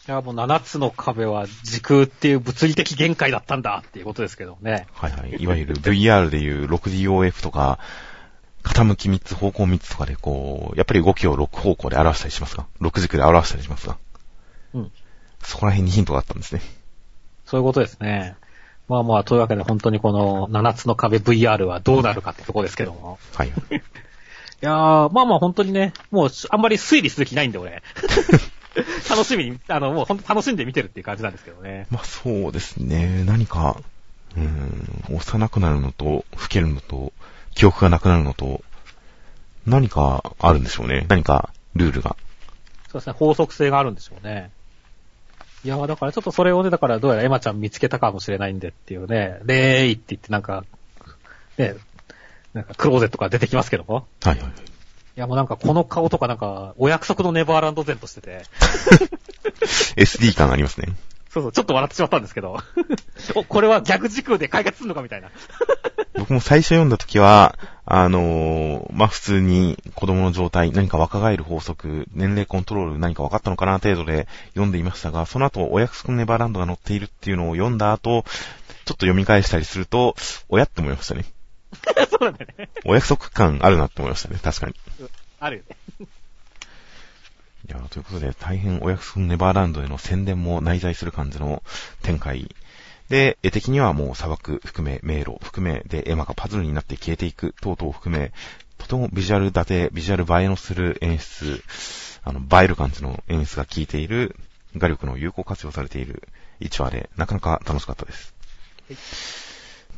いや、もうななつの壁は時空っていう物理的限界だったんだっていうことですけどね。 はいはい。いわゆる ブイアール でいう ろくディーオーエフ とか、傾きみっつ、方向みっつとかでこう、やっぱり動きをろく方向で表したりしますか？ ろく 軸で表したりしますか？ うん。 そこら辺にヒントがあったんですね。 そういうことですね。まあまあ、というわけで本当にこのななつの壁 ブイアール はどうなるかってとこですけども。 はい。いやー、まあまあ本当にね、もうあんまり推理する気ないんで俺。楽しみに、あの、もう本当楽しんで見てるっていう感じなんですけどね。 まあそうですね。何か、うーん、幼くなるのと、老けるのと、記憶がなくなるのと、何かあるんでしょうね。何かルールが。 そうですね、法則性があるんでしょうね。いやー、だからちょっとそれをね、だからどうやらエマちゃん見つけたかもしれないんでっていうね、レーイって言ってなんか、ね、なんかクローゼットから出てきますけども。 はいはいはい。 いやもうなんかこの顔とかなんか、お約束のネバーランド前としてて。 エスディー 感ありますね。 そうそう、ちょっと笑ってしまったんですけど。お、これは逆時空で解決するのかみたいな。 僕も最初読んだ時は、あのー、まあ、普通に子供の状態、何か若返る法則、年齢コントロール何か分かったのかな程度で読んでいましたが、その後、お約束のネバーランドが載っているっていうのを読んだ後、ちょっと読み返したりすると、親って思いましたね。 そうなんだよね。 お約束感あるなって思いましたね、確かに。 あるよね。 いやー、ということで、大変お約束のネバーランドへの宣伝も内在する感じの展開。で、絵的にはもう砂漠含め、迷路含め、で、エマがパズルになって消えていく、等々含め、とてもビジュアル立て、ビジュアル映えのする演出、あの、映える感じの演出が効いている、画力の有効活用されているいちわで、なかなか楽しかったです。はい、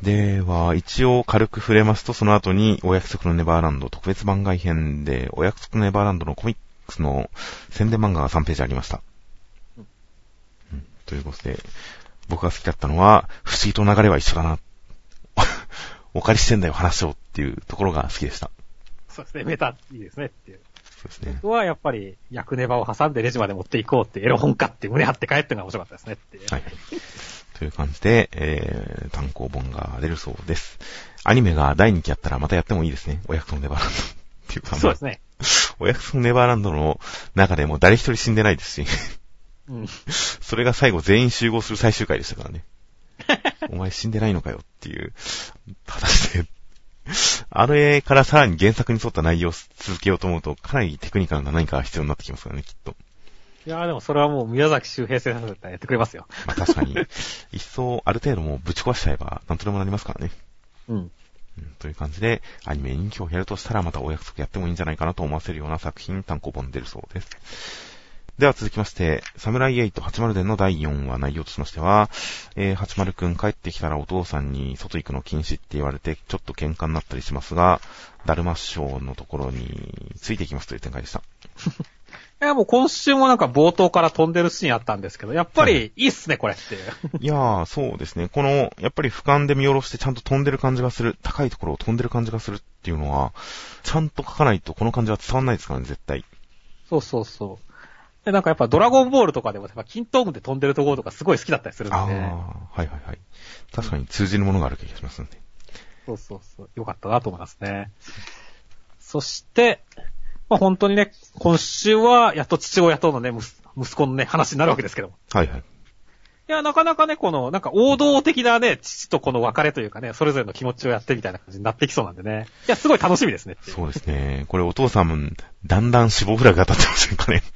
では、一応軽く触れますと、その後に、お約束のネバーランド特別番外編で、お約束のネバーランドのコミックの宣伝漫画がさんページありました。うんうん、ということで、僕が好きだったのは、不思議と流れは一緒だな。お借りしてんだよ、話をっていうところが好きでした。 そうですね、メタいいですねっていう。 そうですね。 僕はやっぱり、役ネバを挟んでレジまで持っていこうって、エロ本かって胸張って帰ってのが面白かったですねっていう。はい。 という感じで、えー、単行本が出るそうです。アニメがだいにきやったらまたやってもいいですね。お約束のネバーランドっていうか。 そうですね。 お約束のネバーランドの中でも誰一人死んでないですし。うん、それが最後全員集合する最終回でしたからね。お前死んでないのかよっていう。果たして、あれからさらに原作に沿った内容を続けようと思うと、かなりテクニカルな何かが必要になってきますからね、きっと。いやーでもそれはもう宮崎周平先生だったらやってくれますよ。 まあ確かに。一層ある程度もうぶち壊しちゃえばなんとでもなりますからね。うん。うん、という感じで、アニメ人気をやるとしたらまたお約束やってもいいんじゃないかなと思わせるような作品単行本出るそうです。では続きまして、サムライエイトはちじゅう伝のだいよんわ内容としましては、えー、はちじゅうくん帰ってきたらお父さんに外行くの禁止って言われてちょっと喧嘩になったりしますが、ダルマ師匠のところについていきますという展開でした。 いやもう今週もなんか冒頭から飛んでるシーンあったんですけど、やっぱりいいっすね、はい、これっていう。 いやー、そうですね。この、やっぱり俯瞰で見下ろしてちゃんと飛んでる感じがする、高いところを飛んでる感じがするっていうのは、ちゃんと書かないとこの感じは伝わんないですからね、絶対。 そうそうそう。で、なんかやっぱドラゴンボールとかでもやっぱキントームで飛んでるところとかすごい好きだったりするんで。ああ、 はいはいはい。確かに通じるものがある気がしますんで。 そうそうそう。よかったなと思いますね。そして、まあ本当にね、今週はやっと父親とのね、息子のね、話になるわけですけども。 はいはい。 いや、なかなかね、この、なんか王道的なね、父とこの別れというかね、それぞれの気持ちをやってみたいな感じになってきそうなんでね。いや、すごい楽しみですね。 そうですね。これお父さんも、だんだん死亡フラグが立ってませんかね。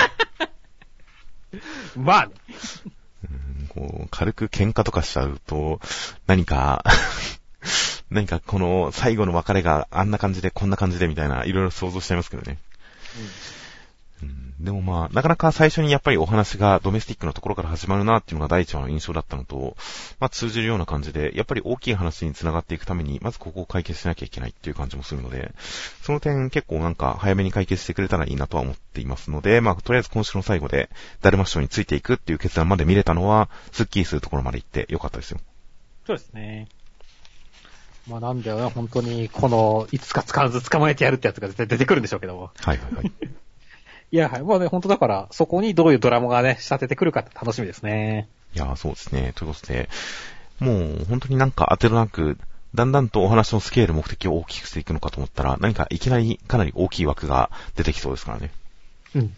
まあね。 うん、こう、軽く喧嘩とかしちゃうと、何か、何かこの最後の別れがあんな感じでこんな感じでみたいな、いろいろ想像しちゃいますけどね。うんうん、でもまあ、なかなか最初にやっぱりお話がドメスティックなところから始まるなっていうのが第一話の印象だったのと、まあ通じるような感じで、やっぱり大きい話に繋がっていくために、まずここを解決しなきゃいけないっていう感じもするので、その点結構なんか早めに解決してくれたらいいなとは思っていますので、まあとりあえず今週の最後で、ダルマ師匠についていくっていう決断まで見れたのは、スッキリするところまで行ってよかったですよ。 そうですね。まあなんだよね、本当に、この、いつか使わず捕まえてやるってやつが絶対出てくるんでしょうけども。 はいはいはい。 いや、はい。まあね、本当だから、そこにどういうドラマがね、仕立ててくるかって楽しみですね。 いや、そうですね。ということで、もう本当になんか当てるなく、だんだんとお話のスケール、目的を大きくしていくのかと思ったら、何かいきなりかなり大きい枠が出てきそうですからね。うん。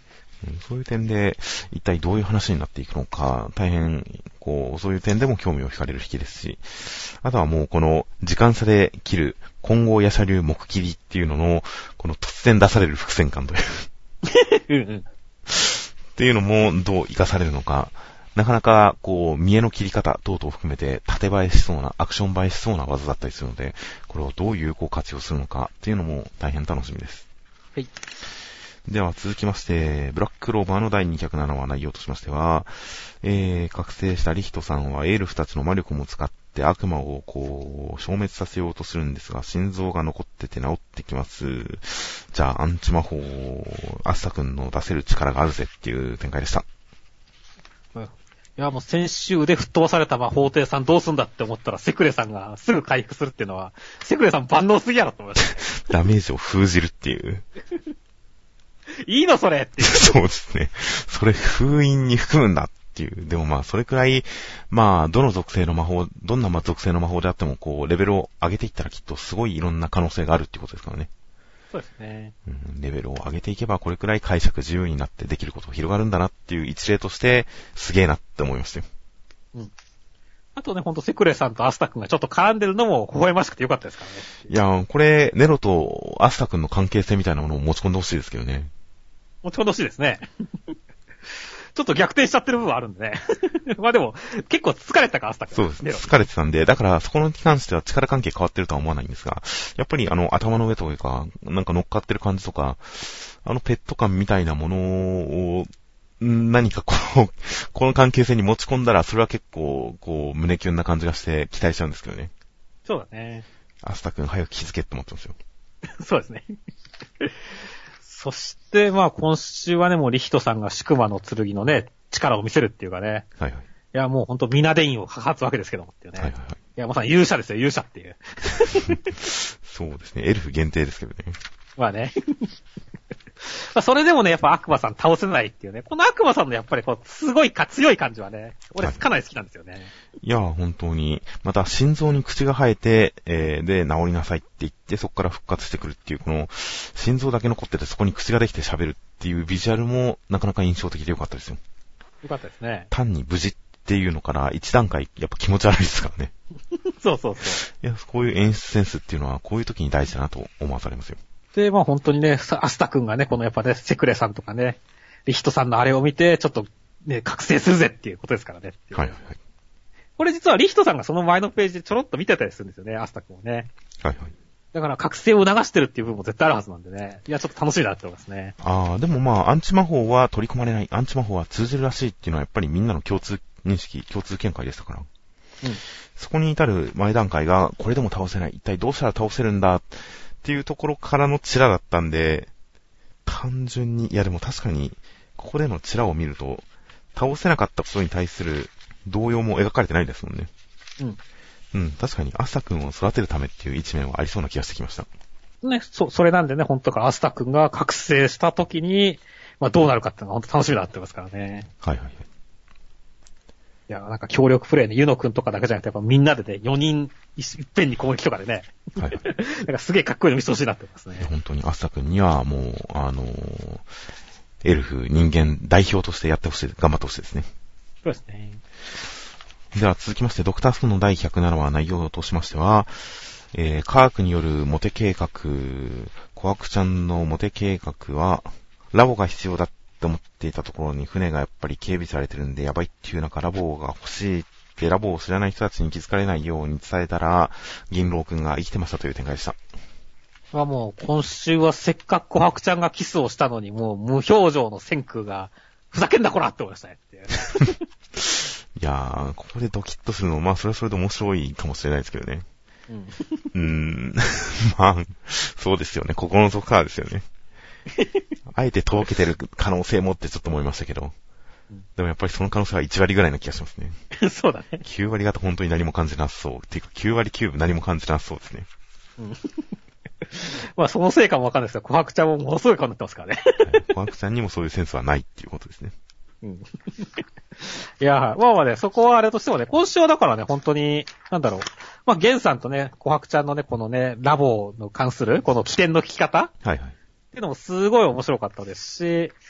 そういう点で、一体どういう話になっていくのか、大変、こう、そういう点でも興味を惹かれる引きですし、あとはもうこの時間差で切る混合夜叉流木切りっていうのの、この突然出される伏線感といううんうん。 っていうのもどう活かされるのか、なかなかこう、見栄の切り方等々含めて縦映えしそうな、アクション映えしそうな技だったりするので、これをどう有効活用するのかっていうのも大変楽しみです。 はい。 では続きまして、ブラッククローバーのだいにひゃくななわ内容としましては、えー、覚醒したリヒトさんはエルフたちの魔力も使って悪魔をこう、消滅させようとするんですが、心臓が残ってて治ってきます。じゃあ、アンチ魔法、アスタ君の出せる力があるぜっていう展開でした。 うん、いや、もう先週で吹っ飛ばされた魔法帝さんどうすんだって思ったら、セクレさんがすぐ回復するっていうのは、セクレさん万能すぎやろと思いました。 ダメージを封じるっていう。 いいのそれっていう。 そうですね。それ封印に含むんだっていう。でもまあ、それくらい、まあ、どの属性の魔法、どんな属性の魔法であっても、こう、レベルを上げていったらきっとすごいいろんな可能性があるっていうことですからね。 そうですね。 うん、レベルを上げていけば、これくらい解釈自由になってできることが広がるんだなっていう一例として、すげえなって思いましたよ。 うん。あとね、ほんとセクレさんとアスタ君がちょっと絡んでるのも微笑ましくてよかったですからね。 いや、これ、ネロとアスタ君の関係性みたいなものを持ち込んでほしいですけどね。 持ち込んでほしいですね。ちょっと逆転しちゃってる部分あるんでね。まあでも、結構疲れたか、アスタ君。 そうです。疲れてたんで、だからそこに関しては力関係変わってるとは思わないんですが、やっぱりあの頭の上というか、なんか乗っかってる感じとか、あのペット感みたいなものを、何かこう、この関係性に持ち込んだら、それは結構、こう、胸キュンな感じがして期待しちゃうんですけどね。 そうだね。 アスタ君早く気づけって思ってますよ。 そうですね。そして、まあ今週はね、もうリヒトさんが宿魔の剣のね、力を見せるっていうかね。 はいはい。 いや、もうほんとミナデインを放つわけですけどもっていうね。 はいはいはい。 いや、まさに勇者ですよ、勇者っていう。 そうですね。エルフ限定ですけどね。 まあね。まあそれでもね、やっぱ悪魔さん倒せないっていうね。この悪魔さんのやっぱりこう、すごいか強い感じはね、俺かなり好きなんですよね。はい、 いや、本当に。また心臓に口が生えて、えー、で、治りなさいって言って、そこから復活してくるっていう、この、心臓だけ残っててそこに口ができて喋るっていうビジュアルもなかなか印象的でよかったですよ。 よかったですね。 単に無事っていうのから一段階やっぱ気持ち悪いですからね。 そうそうそう。 いや、こういう演出センスっていうのはこういう時に大事だなと思わされますよ。 で、まあ本当にね、アスタ君がね、このやっぱね、セクレさんとかね、リヒトさんのあれを見て、ちょっとね、覚醒するぜっていうことですからね。 はいはいはい。 これ実はリヒトさんがその前のページでちょろっと見てたりするんですよね、アスタ君をね。 はいはい。 だから覚醒を促してるっていう部分も絶対あるはずなんでね。いや、ちょっと楽しみだって思いますね。 ああ、でもまあ、アンチ魔法は取り込まれない、アンチ魔法は通じるらしいっていうのはやっぱりみんなの共通認識、共通見解でしたから。うん。そこに至る前段階が、これでも倒せない。一体どうしたら倒せるんだっていうところからのチラだったんで、単純に、いやでも確かに、ここでのチラを見ると、倒せなかったことに対する動揺も描かれてないですもんね。うん。うん、確かにアスタ君を育てるためっていう一面はありそうな気がしてきました。 ね、そ、それなんでね、本当からアスタ君が覚醒した時に、まあどうなるかっていうのが本当楽しみになってますからね。はいはいはい。いや、なんか協力プレイね、ユノ君とかだけじゃなくて、やっぱみんなでね、よにんいっぺんに攻撃とかでね。はい、はい。なんかすげえかっこいいの見せてほしいなってますね。 本当にアスタ君にはもう、あのー、エルフ人間代表としてやってほしい、頑張ってほしいですね。 そうですね。 では続きまして、ドクターストーンのだいひゃくななわ内容としましては、えー、科学によるモテ計画、コアクちゃんのモテ計画は、ラボが必要だって思っていたところに船がやっぱり警備されてるんでやばいっていう中、ラボが欲しいってラボを知らない人たちに気づかれないように伝えたら、銀狼くんが生きてましたという展開でした。 まあもう、今週はせっかく琥珀ちゃんがキスをしたのに、もう無表情の千空が、ふざけんなこらって思いましたねっていう。 いやー、ここでドキッとするの、まあそれはそれで面白いかもしれないですけどね。うん。うーん。まあ、そうですよね。心の底からですよね。あえてとぼけてる可能性もってちょっと思いましたけど。うん、でもやっぱりその可能性はいちわりぐらいの気がしますね。 そうだね。 きゅうわり方本当に何も感じなさそう。っていうかきゅうわりきゅうぶ何も感じなさそうですね。うん。 まあそのせいかもわかんないですけど、琥珀ちゃんもものすごい顔になってますからね。 琥珀ちゃんにもそういうセンスはないっていうことですね。うん。 いや、まあまあね、そこはあれとしてもね、今週はだからね、本当に、なんだろう。まあ、ゲンさんとね、琥珀ちゃんのね、このね、ラボの関する、この起点の聞き方はいはい。っていうのもすごい面白かったですし、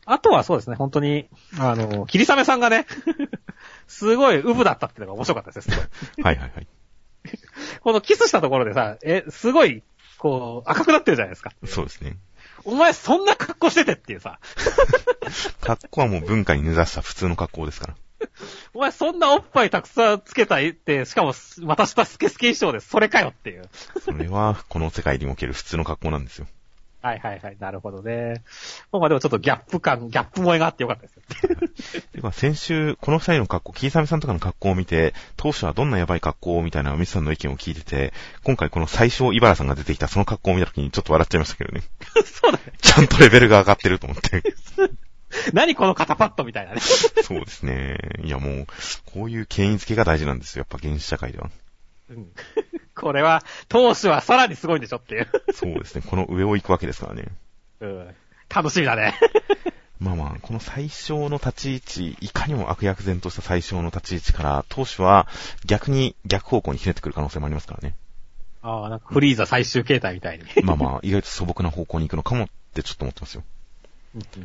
あとはそうですね、本当に、あの、霧雨さんがね、すごいウブだったっていうのが面白かったですね、すごい。 はいはいはい。 このキスしたところでさ、え、すごい、こう、赤くなってるじゃないですか。 そうですね。 お前そんな格好しててっていうさ。 格好はもう文化に根ざした普通の格好ですから。 お前そんなおっぱいたくさんつけたいって、しかも、またしたスケスケ衣装でそれかよっていう。 それは、この世界における普通の格好なんですよ。 はいはいはい、なるほどね。まあでもちょっとギャップ感、ギャップ萌えがあってよかったですよ。 では先週、この二人の格好、キーサミさんとかの格好を見て、当初はどんなやばい格好みたいなミスさんの意見を聞いてて、今回この最初、イバラさんが出てきたその格好を見たときにちょっと笑っちゃいましたけどね。 そうだね。 ちゃんとレベルが上がってると思って。 何この肩パッドみたいなね。 そうですね。いやもう、こういう権威付けが大事なんですよ。やっぱ原始社会では。 うん。これは、当主はさらにすごいんでしょっていう。 そうですね。この上を行くわけですからね。 うん。楽しみだね。 まあまあ、この最小の立ち位置、いかにも悪役然とした最小の立ち位置から、当主は逆に逆方向にひねってくる可能性もありますからね。 ああ、なんかフリーザ最終形態みたいに。 まあまあ、意外と素朴な方向に行くのかもってちょっと思ってますよ。 うんうんうん、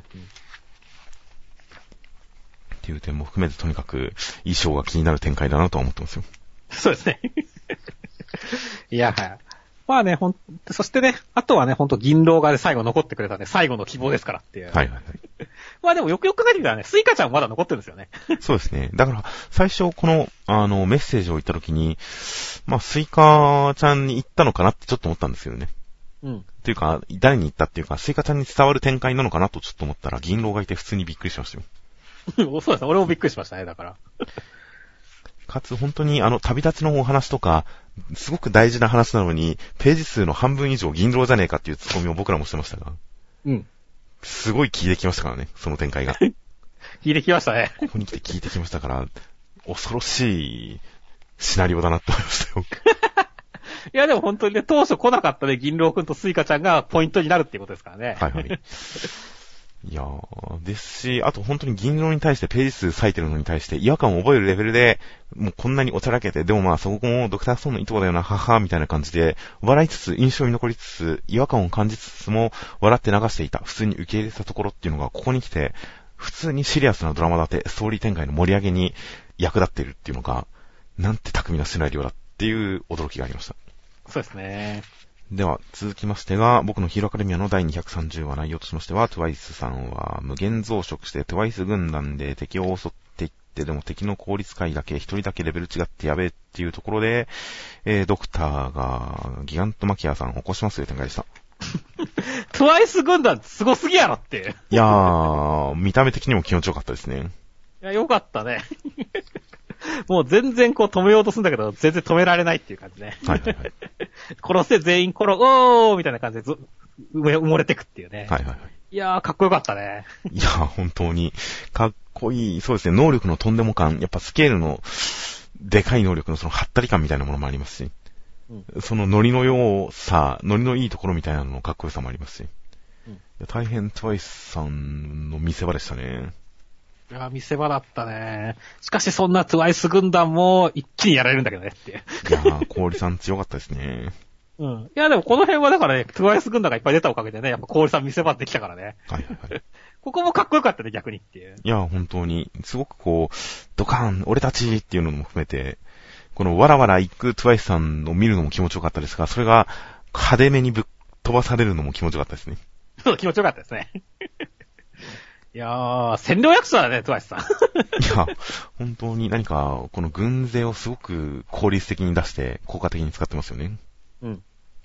っていう点も含めてとにかく衣装が気になる展開だなとは思ってますよ。 そうですね。いや、はい。まあね、ほん、そしてね、あとはね、ほんと銀狼が、ね、最後残ってくれたね、最後の希望ですからっていう。 はいはいはい。 まあでもよくよく考えてみたらね、スイカちゃんまだ残ってるんですよね。 そうですね。だから、最初この、あの、メッセージを言った時に、まあ、スイカちゃんに言ったのかなってちょっと思ったんですけどね。 うん。 っていうか、誰に言ったっていうか、スイカちゃんに伝わる展開なのかなとちょっと思ったら、銀狼がいて普通にびっくりしましたよ。 そうですね、俺もびっくりしましたね、だから。 かつ本当にあの旅立ちのお話とか、すごく大事な話なのに、ページ数の半分以上銀狼じゃねえかっていうツッコミを僕らもしてましたが。 うん。 すごい聞いてきましたからね、その展開が。 聞いてきましたね。 ここに来て聞いてきましたから、恐ろしいシナリオだなって思いましたよ。 いやでも本当にね、当初来なかったね、銀狼くんとスイカちゃんがポイントになるっていうことですからね。 はいはい。いやー、ですし、あと本当に銀狼に対してページ数割いてるのに対して違和感を覚えるレベルで、もうこんなにおちゃらけて、でもまあそこもドクターストーンのいとこだよな、ははみたいな感じで、笑いつつ、印象に残りつつ、違和感を感じつつも、笑って流していた、普通に受け入れたところっていうのが、ここに来て、普通にシリアスなドラマ立て、ストーリー展開の盛り上げに役立っているっていうのが、なんて巧みなシナリオだっていう驚きがありました。 そうですね。 では、続きましてが、僕のヒーローアカデミアのだいにひゃくさんじゅうわ内容としましては、トゥワイスさんは無限増殖してトゥワイス軍団で敵を襲っていって、でも敵の効率回だけ一人だけレベル違ってやべえっていうところで、えー、ドクターがギガントマキアさんを起こしますという展開でした。 トゥワイス軍団すごすぎやろって。 いやー、見た目的にも気持ちよかったですね。 いや、よかったね。もう全然こう止めようとするんだけど、全然止められないっていう感じね。 はいはいはい。 殺して全員殺、おーみたいな感じでず埋もれてくっていうね。 はいはいはい。 いやー、かっこよかったね。 いやー、本当に、かっこいい。そうですね、能力のとんでも感、やっぱスケールの、でかい能力のそのハったり感みたいなものもありますし、うん、そのノリの良さ、ノリのいいところみたいなののかっこよさもありますし、うん、いや大変トゥワイスさんの見せ場でしたね。 いや、見せ場だったね。しかしそんなトゥワイス軍団も一気にやられるんだけどねって。いやー、氷さん強かったですね。 うん。いや、でもこの辺はだからね、トゥワイス軍団がいっぱい出たおかげでね、やっぱ氷さん見せ場できたからね。 はいはいはい。 ここもかっこよかったね、逆にっていう。 いや、本当に、すごくこう、ドカーン、俺たちっていうのも含めて、このわらわら行くトゥワイスさんを見るのも気持ちよかったですが、それが派手めにぶっ飛ばされるのも気持ちよかったですね。 そう、気持ちよかったですね。いやー、占領役者だね、トゥワイスさん。いや、本当に何か、この軍勢をすごく効率的に出して、効果的に使ってますよね。 うん。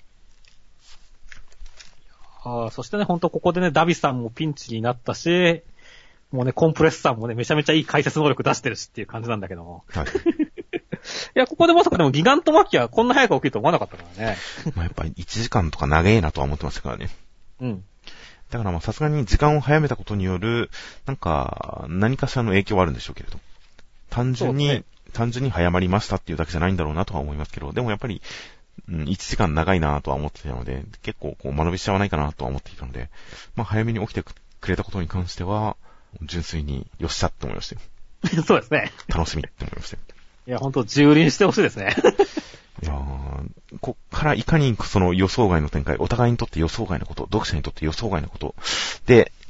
あそしてね、ほんとここでね、ダビさんもピンチになったし、もうね、コンプレッサーもね、めちゃめちゃいい解説能力出してるしっていう感じなんだけども。はい。いや、ここでまさかでもギガントマキはこんな早く起きると思わなかったからね。 まあやっぱりいちじかんとか長えなとは思ってましたからね。 うん。 だからまあさすがに時間を早めたことによる、なんか、何かしらの影響はあるんでしょうけれど。単純に、ね、単純に早まりましたっていうだけじゃないんだろうなとは思いますけど、でもやっぱり、うん、いちじかん長いなとは思ってたので、結構こう間延びしちゃわないかなとは思っていたので、まあ早めに起きてくれたことに関しては、純粋によっしゃって思いましたよ。そうですね。 楽しみって思いましたよ。 いや、ほんと蹂躙してほしいですね。 いやー、こっからいかにその予想外の展開、お互いにとって予想外のこと、読者にとって予想外のこと、で、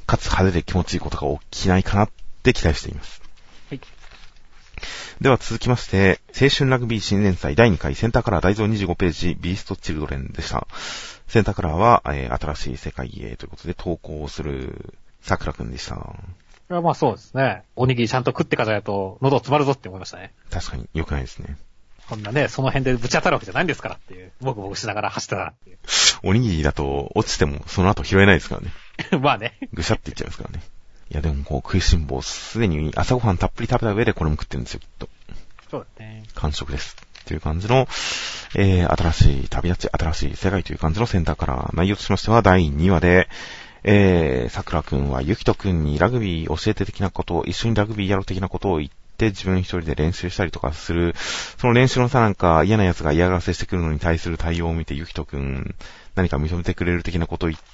かつ派手で気持ちいいことが起きないかなって期待しています。 はい。 では続きまして、青春ラグビー新連載だいにかいセンターカラー大蔵にじゅうごページビーストチルドレンでした。センターカラーは、えー、新しい世界へということで投稿をする桜くんでした。 いやまあそうですね。おにぎりちゃんと食ってからやと喉詰まるぞって思いましたね。 確かに良くないですね。 こんなね、その辺でぶち当たるわけじゃないんですからっていう。ボクボクしながら走ったなっていう。 おにぎりだと落ちてもその後拾えないですからね。 まあね。 ぐしゃっていっちゃいますからね。いやでもこう食いしん坊すでに朝ごはんたっぷり食べた上でこれも食ってるんですよきっと。 そうだね。 完食です。という感じの、えー、新しい旅立ち、新しい世界という感じのセンターカラー。内容としましてはだいにわで、えー、桜くんはゆきとくんにラグビー教えて的なことを、一緒にラグビーやろう的なことを言って自分一人で練習したりとかする、その練習のさなんか嫌な奴が嫌がらせしてくるのに対する対応を見てゆきとくん何か認めてくれる的なことを言って、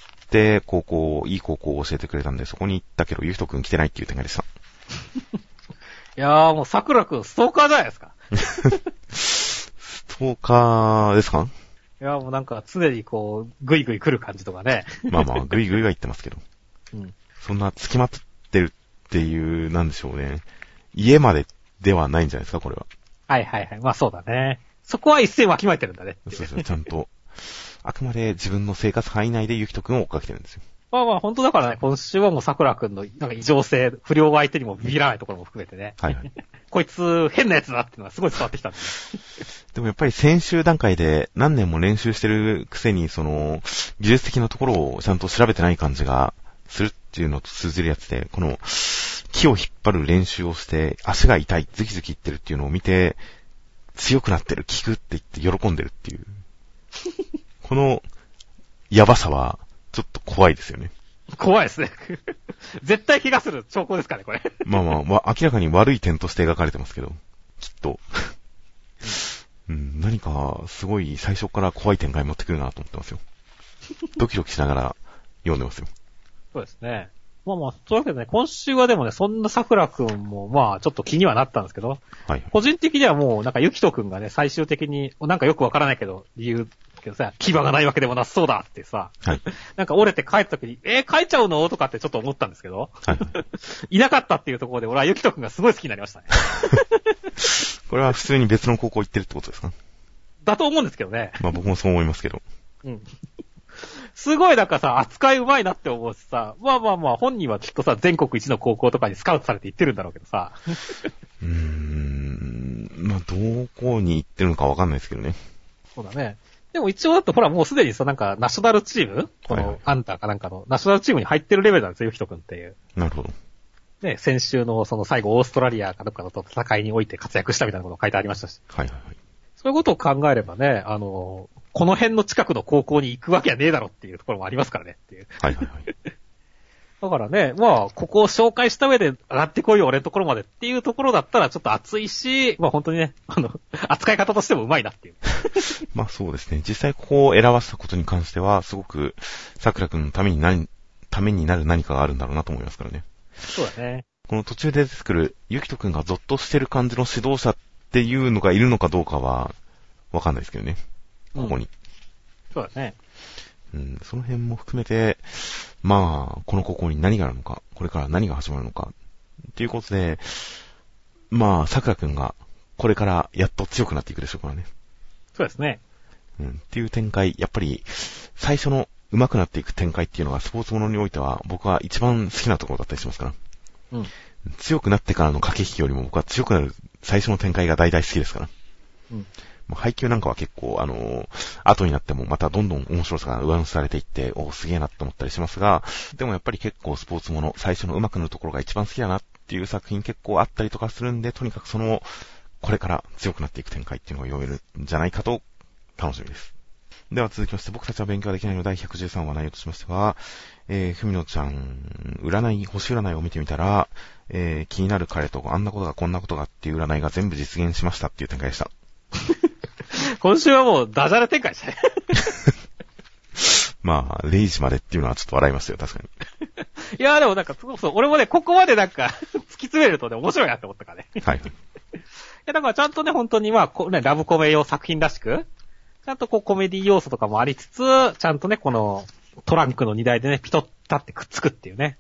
高校、いい高校を教えてくれたんで、そこに行ったけどゆきとくん来てないっていう展開でした。 いやーもう桜くんストーカーじゃないですか。 ストーカーですか？ いやもうなんか常にこう、ぐいぐい来る感じとかね。 まあまあ、ぐいぐいは言ってますけど。うん。そんな付きまとってるっていう、なんでしょうね。家までではないんじゃないですか、これは。 はいはいはい。まあそうだね。そこは一線わきまえてるんだね。 そうそう、ちゃんと。あくまで自分の生活範囲内でゆきとくんを追っかけてるんですよ。 まあまあ本当だからね、今週はもう桜くんのなんか異常性、不良相手にもビビらないところも含めてね。 はいはい。 こいつ変なやつだっていうのはすごい伝わってきたんで。 でもやっぱり先週段階で何年も練習してるくせに、その、技術的なところをちゃんと調べてない感じがするっていうのと通じるやつで、この、木を引っ張る練習をして足が痛い、ズキズキいってるっていうのを見て、強くなってる、効くって言って喜んでるっていう。この、やばさは、ちょっと怖いですよね。 怖いですね。絶対怪我する兆候ですかね、これ。 まあまあ、明らかに悪い点として描かれてますけど、きっと。うん、何か、すごい最初から怖い展開持ってくるなと思ってますよ。ドキドキしながら読んでますよ。 そうですね。まあまあ、というわけでね、今週はでもね、そんな桜くんも、まあ、ちょっと気にはなったんですけど、はい、個人的にはもう、なんか、ゆきとくんがね、最終的に、なんかよくわからないけど、理由、けどさ、牙がないわけでもなさそうだってさ、はい、なんか折れて帰った時に、えー、帰っちゃうのとかってちょっと思ったんですけど、はい、いなかったっていうところで、俺はゆきとくんがすごい好きになりましたね。 これは普通に別の高校行ってるってことですか？ だと思うんですけどね。 まあ僕もそう思いますけど。 うん。すごいなんかさ、扱い上手いなって思うしさ、まあまあまあ本人はきっとさ、全国一の高校とかにスカウトされて行ってるんだろうけどさ。 うーん、まあどこに行ってるのかわかんないですけどね。 そうだね。でも一応だってほらもうすでにさ、なんかナショナルチームこの、アンターかなんかのナショナルチームに入ってるレベルなんですよ、ゆきとくんっていう。 なるほど。 ね、先週のその最後オーストラリアかどっかの戦いにおいて活躍したみたいなことが書いてありましたし。はいはいはい。そういうことを考えればね、あの、この辺の近くの高校に行くわけはねえだろっていうところもありますからねっていう。はいはいはい。だからね、まあ、ここを紹介した上で上がってこいよ俺のところまでっていうところだったらちょっと熱いし、まあ本当にね、あの、扱い方としてもうまいなっていう。 まあそうですね。実際ここを選ばせたことに関しては、すごく、桜くんのために何、ためになる何かがあるんだろうなと思いますからね。 そうだね。 この途中で出てくる、ゆきとくんがゾッとしてる感じの指導者っていうのがいるのかどうかは、わかんないですけどね。ここに。うん、 そうだね。 うん、その辺も含めて、まあ、この高校に何があるのか、これから何が始まるのか、っていうことで、まあ、桜くんが、これからやっと強くなっていくでしょうからね。 そうですね。 うん、っていう展開、やっぱり、最初の上手くなっていく展開っていうのが、スポーツものにおいては、僕は一番好きなところだったりしますから。うん。強くなってからの駆け引きよりも、僕は強くなる最初の展開が大体好きですから。うん。配球なんかは結構、あのー、後になってもまたどんどん面白さが上乗せされていって、おーすげえなって思ったりしますが、でもやっぱり結構スポーツもの、最初の上手くなるところが一番好きだなっていう作品結構あったりとかするんで、とにかくその、これから強くなっていく展開っていうのが読めるんじゃないかと、楽しみです。では続きまして、僕たちは勉強ができないのだいひゃくじゅうさんわ内容としましては、えー、ふみのちゃん、占い、星占いを見てみたら、えー、気になる彼とあんなことがこんなことがっていう占いが全部実現しましたっていう展開でした。 今週はもうダジャレ展開でしたね。 まあ、れいじまでっていうのはちょっと笑いましたよ、確かに。 いやーでもなんか、そうそう、俺もね、ここまでなんか、突き詰めるとね、面白いなって思ったからね。はい。いや、だからちゃんとね、本当にまあ、こね、ラブコメ用作品らしく、ちゃんとこうコメディ要素とかもありつつ、ちゃんとね、このトランクの荷台でね、ピトッタってくっつくっていうね。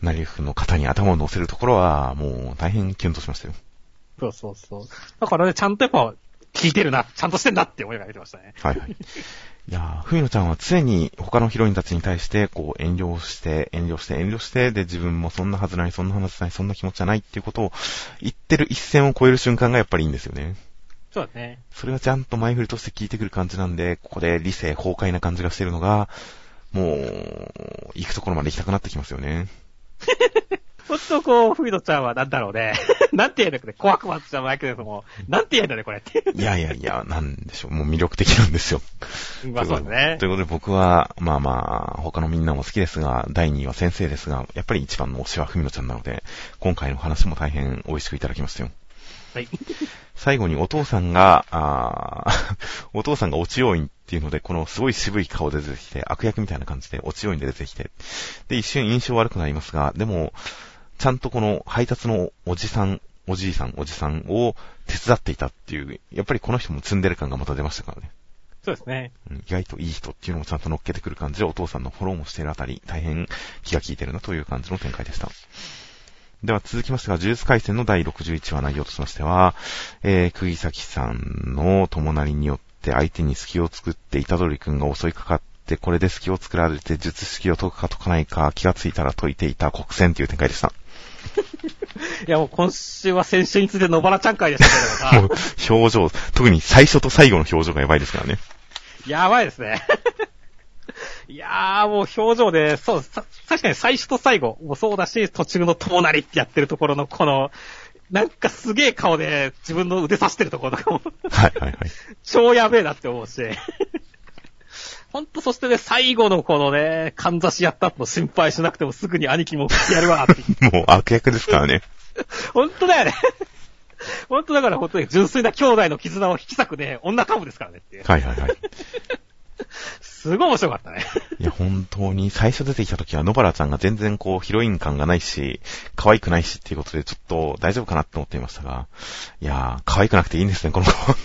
成り服の肩に頭を乗せるところは、もう大変キュンとしましたよ。 そうそうそう。だからね、ちゃんとやっぱ、聞いてるな、ちゃんとしてんなって思いが出てましたね。 はいはい。いやー、冬野ちゃんは常に他のヒロインたちに対して、こう、遠慮して、遠慮して、遠慮して、で、自分もそんなはずない、そんなはずない、そんな気持ちじゃないっていうことを言ってる一線を越える瞬間がやっぱりいいんですよね。 そうだね。 それがちゃんと前振りとして聞いてくる感じなんで、ここで理性崩壊な感じがしてるのが、もう、行くところまで行きたくなってきますよね。 ほんとこう、冬野ちゃんはなんだろうね。なんて言うんだっけね、怖くまっちゃうわけですもん。なんて言うんだね、これって。 いやいやいや、なんでしょう。もう魅力的なんですよ。 まあそうですね。 ということで僕は、まあまあ、他のみんなも好きですが、だいにいは先生ですが、やっぱり一番の推しは冬野ちゃんなので、今回の話も大変美味しくいただきましたよ。 はい。 最後にお父さんが、あお父さんが落ち要因っていうので、このすごい渋い顔で出てきて、悪役みたいな感じで落ち要因で出てきて、で、一瞬印象悪くなりますが、でも、ちゃんとこの配達のおじさん、おじいさん、おじさんを手伝っていたっていう、やっぱりこの人もツンデレ感がまた出ましたからね。 そうですね。 意外といい人っていうのもちゃんと乗っけてくる感じで、お父さんのフォローもしているあたり、大変気が利いてるなという感じの展開でした。では続きましてが、呪術廻戦のだいろくじゅういちわ内容としましては、えー、釘崎さんの友なりによって相手に隙を作って虎杖くんが襲いかかって、これで隙を作られて術式を解くか解かないか気がついたら解いていた国戦という展開でした。 いやもう今週は先週について野原ちゃん会でしたけどもう表情、特に最初と最後の表情がやばいですからね。 やばいですね。いやーもう表情で、そう、確かに最初と最後もそうだし、途中の友なりってやってるところのこの、なんかすげえ顔で自分の腕刺してるところとかも、 はいはいはい。 超やべえなって思うし。ほんと、そしてね、最後のこのね、かんざしやった後心配しなくてもすぐに兄貴もやるわって。 もう悪役ですからね。 ほんとだよね。ほんとだからほんとに純粋な兄弟の絆を引き裂くね、女幹部ですからねっていう。 はいはいはい。 すごい面白かったね。 いや本当に最初出てきた時は野原ちゃんが全然こうヒロイン感がないし、可愛くないしっていうことでちょっと大丈夫かなって思っていましたが、いやー、可愛くなくていいんですね、この子は。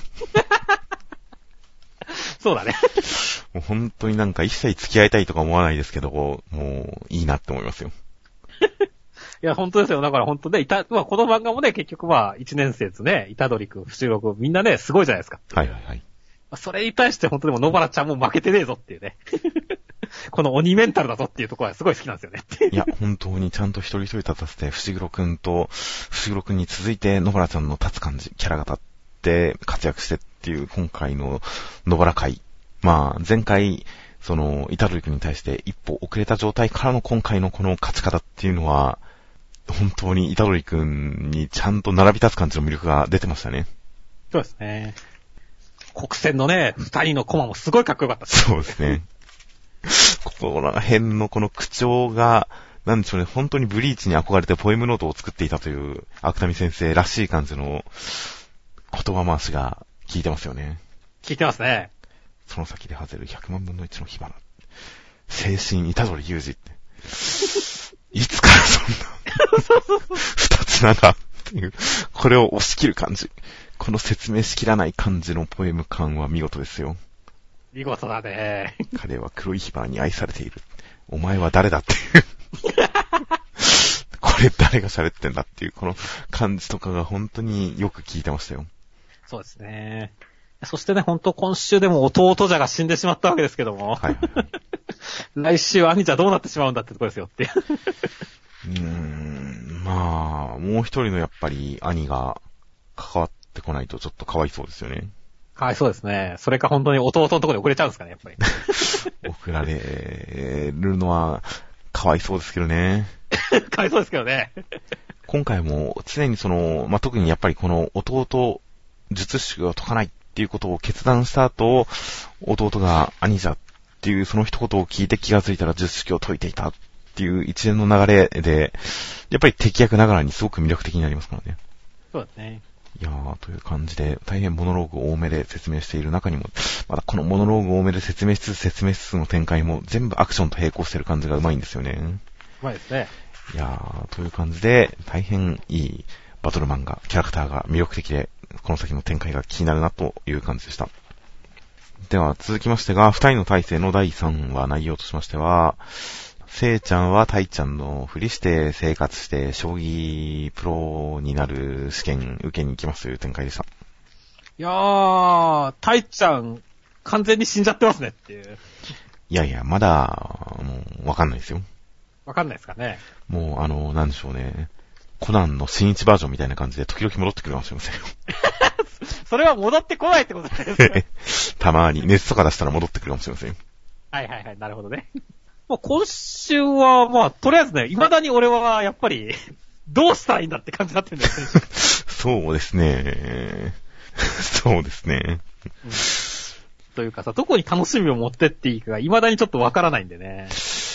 そうだね。 もう本当になんか一切付き合いたいとか思わないですけど、もういいなって思いますよ。 いや、本当ですよ。だから本当ね、いた、まあ、この漫画もね、結局は一年生ですね、虎杖くん、伏黒くん、みんなね、すごいじゃないですか。 はいはいはい。 それに対して本当でも野原ちゃんも負けてねえぞっていうね。この鬼メンタルだぞっていうところはすごい好きなんですよね。 いや、本当にちゃんと一人一人立たせて、伏黒くんと、伏黒くんに続いて野原ちゃんの立つ感じ、キャラが立って活躍してっていう今回の野原会。まあ、前回、その、虎杖くんに対して一歩遅れた状態からの今回のこの勝ち方っていうのは、本当に虎杖くんにちゃんと並び立つ感じの魅力が出てましたね。 そうですね。国戦のね、二人のコマもすごいかっこよかった。 そうですね。ここら辺のこの口調が、なんでしょうね、本当にブリーチに憧れてポエムノートを作っていたという、芥見先生らしい感じの言葉回しが効いてますよね。 効いてますね。 その先で外れるひゃくまんぶんのいちの火花。精神虎杖裕二って。いつからそんな、二つながっていう、これを押し切る感じ。この説明しきらない感じのポエム感は見事ですよ。 見事だね。 彼は黒い火花に愛されている。お前は誰だっていう。これ誰が喋ってんだっていう、この感じとかが本当によく聞いてましたよ。 そうですね。そしてね、本当今週でも弟者が死んでしまったわけですけども。 はいはいはい。 来週兄者どうなってしまうんだってとこですよって。うーん、まあ、もう一人のやっぱり兄が関わってこないとちょっとかわいそうですよね。 かわいそうですね。それか本当に弟のところで遅れちゃうんですかね、やっぱり。 送られるのはかわいそうですけどね。 かわいそうですけどね。 今回も常にその、まあ、特にやっぱりこの弟、術式を解かないっていうことを決断した後、弟が兄者っていうその一言を聞いて気がついたら術式を解いていたっていう一連の流れで、やっぱり敵役ながらにすごく魅力的になりますからね。 そうですね。 いやー、という感じで、大変モノローグ多めで説明している中にも、まだこのモノローグ多めで説明しつつ説明しつつの展開も全部アクションと並行してる感じがうまいんですよね。うまいですね。 いやー、という感じで、大変いいバトル漫画、キャラクターが魅力的で、この先の展開が気になるなという感じでした。では続きましてが、二人の体制のだいさんわ内容としましては、 せいちゃんはたいちゃんのふりして生活して将棋プロになる試験受けに行きますという展開でした。 いやー、たいちゃん完全に死んじゃってますねっていう。 いやいや、まだ、もうわかんないですよ。 わかんないですかね。 もうあの、なんでしょうね。コナンの新一バージョンみたいな感じで時々戻ってくるかもしれませんよ。 それは戻ってこないってことですね。 たまに熱とか出したら戻ってくるかもしれませんよ。 はいはいはい、なるほどね。もう今週は、まあ、とりあえずね、未だに俺はやっぱり、どうしたらいいんだって感じになってるんだよね。 そうですね。そうですね、 うん。というかさ、どこに楽しみを持ってっていいかが未だにちょっとわからないんでね。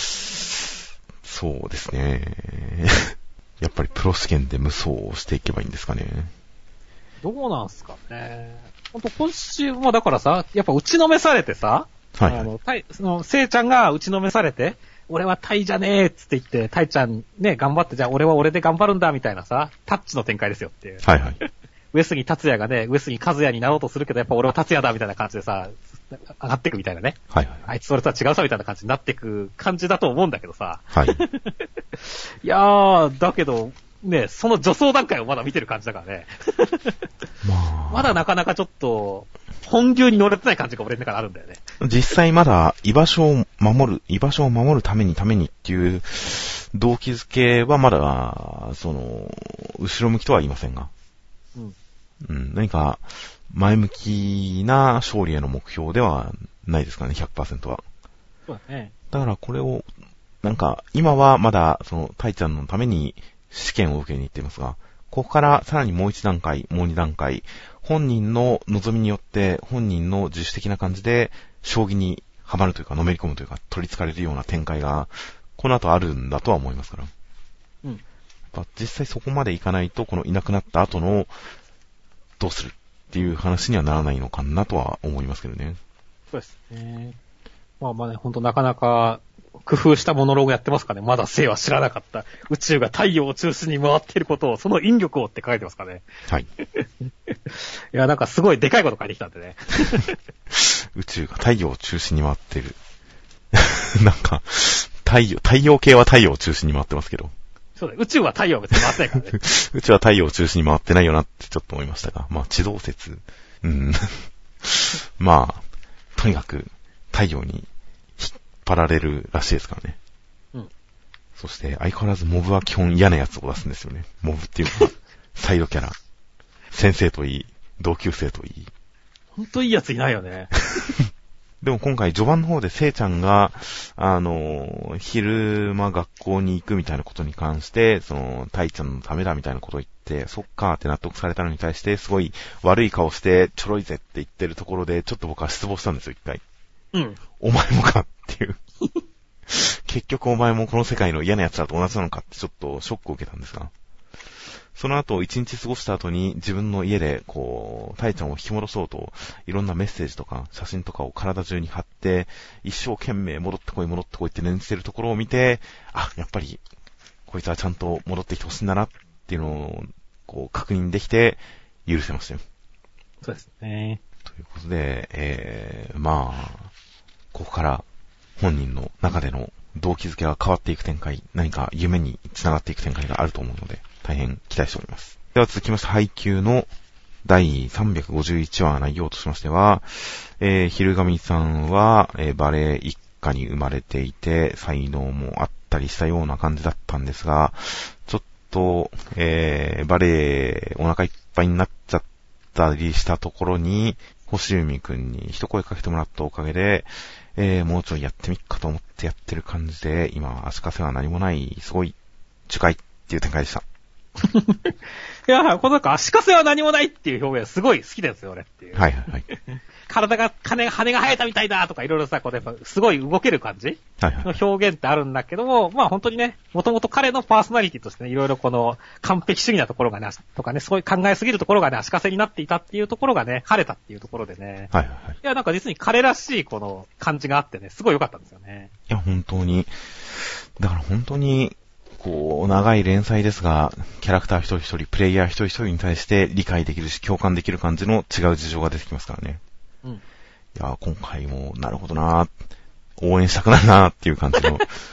そうですね。やっぱりプロ試験で無双をしていけばいいんですかね。 どうなんすかね。ほんと今週もだからさ、やっぱ打ちのめされてさ、はい、はい、あの、タイ、その、せいちゃんが打ちのめされて、俺はタイじゃねえっつって言って、タイちゃんね、頑張って、じゃあ俺は俺で頑張るんだみたいなさ、タッチの展開ですよっていう。 はいはい。 上杉達也がね、上杉和也になろうとするけど、やっぱ俺は達也だみたいな感じでさ、上がってくみたいなね。 はいはい。 あいつそれとは違うさみたいな感じになってく感じだと思うんだけどさ。 はい。いやー、だけど、ね、その助走段階をまだ見てる感じだからね。まあ、まだなかなかちょっと、本流に乗れてない感じが俺の中であるんだよね。 実際まだ居場所を守る、居場所を守るためにためにっていう動機づけはまだ、その、後ろ向きとは言いませんが。うん。うん、何か、前向きな勝利への目標ではないですかね、ひゃくパーセント は。 そうだね。 だからこれを、なんか、今はまだ、その、タイちゃんのために試験を受けに行っていますが、ここからさらにもう一段階、もう二段階、本人の望みによって、本人の自主的な感じで、将棋にハマるというか、のめり込むというか、取り憑かれるような展開が、この後あるんだとは思いますから。うん。やっぱ実際そこまでいかないと、このいなくなった後の、どうするっていう話にはならないのかなとは思いますけどね。 そうですね。まあまあね、ほんとなかなか、工夫したモノローグやってますかね。まだ生は知らなかった。宇宙が太陽を中心に回っていることを、その引力をって書いてますかね。 はい。いや、なんかすごいでかいこと書いてきたんでね。 宇宙が太陽を中心に回ってる。なんか、太陽、太陽系は太陽を中心に回ってますけど。 そうだ、宇宙は太陽は別に回ってないからね。 宇宙は太陽を中心に回ってないよなってちょっと思いましたが。まあ、地動説。うん。まあ、とにかく、太陽に、引っ張られるらしいですからね。うん。そして相変わらずモブは基本嫌なやつを出すんですよね。モブっていうか、サイドキャラ。先生といい、同級生といい。 ほんといいやついないよね。 でも今回序盤の方でせいちゃんが、あの、昼間学校に行くみたいなことに関して、その、たいちゃんのためだみたいなことを言って、そっかーって納得されたのに対して、すごい悪い顔してちょろいぜって言ってるところで、ちょっと僕は失望したんですよ、一回。うん。お前もかっていう。結局お前もこの世界の嫌な奴らと同じなのかってちょっとショックを受けたんですが。その後一日過ごした後に自分の家でこう、タイちゃんを引き戻そうと、いろんなメッセージとか写真とかを体中に貼って、一生懸命戻ってこい戻ってこいって念じてるところを見て、あ、やっぱり、こいつはちゃんと戻ってきてほしいんだなっていうのを、こう確認できて、許せましたよ。 そうですね。 ということで、えー、まあ、ここから本人の中での動機づけが変わっていく展開、何か夢に繋がっていく展開があると思うので、大変期待しております。では続きまして、配給のだいさんびゃくごじゅういちわ内容としましては、えー、昼神さんは、えー、バレエ一家に生まれていて、才能もあったりしたような感じだったんですが、ちょっと、えー、バレエお腹いっぱいになっちゃったりしたところに、星海くんに一声かけてもらったおかげで、えー、もうちょいやってみっかと思ってやってる感じで、今、足かせは何もない、すごい、樹海っていう展開でした。 いや、このなんか足かせは何もないっていう表現すごい好きですよ、俺っていう。 はいはいはい。 体が、羽が、羽が生えたみたいだとかいろいろさ、こうやっぱすごい動ける感じの表現ってあるんだけども、まあ本当にね、もともと彼のパーソナリティとしてね、いろいろこの完璧主義なところがね、とかね、そういう考えすぎるところがね、足かせになっていたっていうところがね、晴れたっていうところでね。はいはいはい。いや、なんか実に彼らしいこの感じがあってね、すごい良かったんですよね。 いや、本当に。だから本当に、こう、長い連載ですが、キャラクター一人一人、プレイヤー一人一人に対して理解できるし、共感できる感じの違う事情が出てきますからね。うん。いや、今回も、なるほどなぁ、応援したくなるなぁっていう感じの、か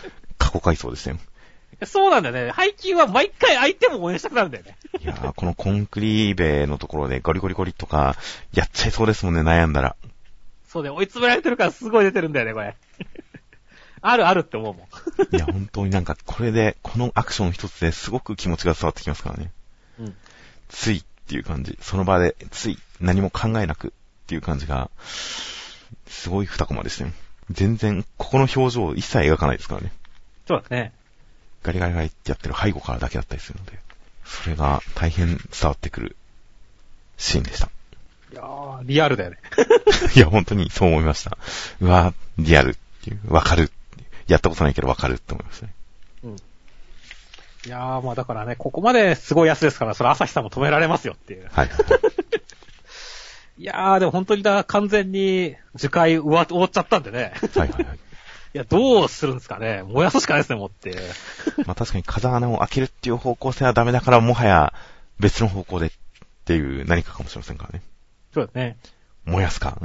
過去回想でしたよ。 そうなんだよね。配球は毎回相手も応援したくなるんだよね。 いやー、このコンクリーベのところでゴリゴリゴリとか、やっちゃいそうですもんね、悩んだら。 そうね、追い詰められてるからすごい出てるんだよね、これ。あるあるって思うもん。いや、本当になんか、これで、このアクション一つですごく気持ちが伝わってきますからね。 うん。 ついっていう感じ。その場で、つい、何も考えなくっていう感じが、すごい二コマでしたね。全然、ここの表情を一切描かないですからね。 そうですね。 ガリガリガリってやってる背後からだけだったりするので、それが大変伝わってくるシーンでした。 いやー、リアルだよね。 いや、本当にそう思いました。うわー、リアルっていう、わかる。やったことないけどわかるって思いましたね。 うん。いやー、まあだからね、ここまですごい安ですから、それ朝日さんも止められますよっていう。 はい。 いやー、でも本当にだ、完全に樹海終わ、終わっちゃったんでね。 はいはいはい。 いや、どうするんですかね。燃やすしかないですね、もって。 まあ確かに風穴を開けるっていう方向性はダメだから、もはや別の方向でっていう何かかもしれませんからね。 そうですね。 燃やすか。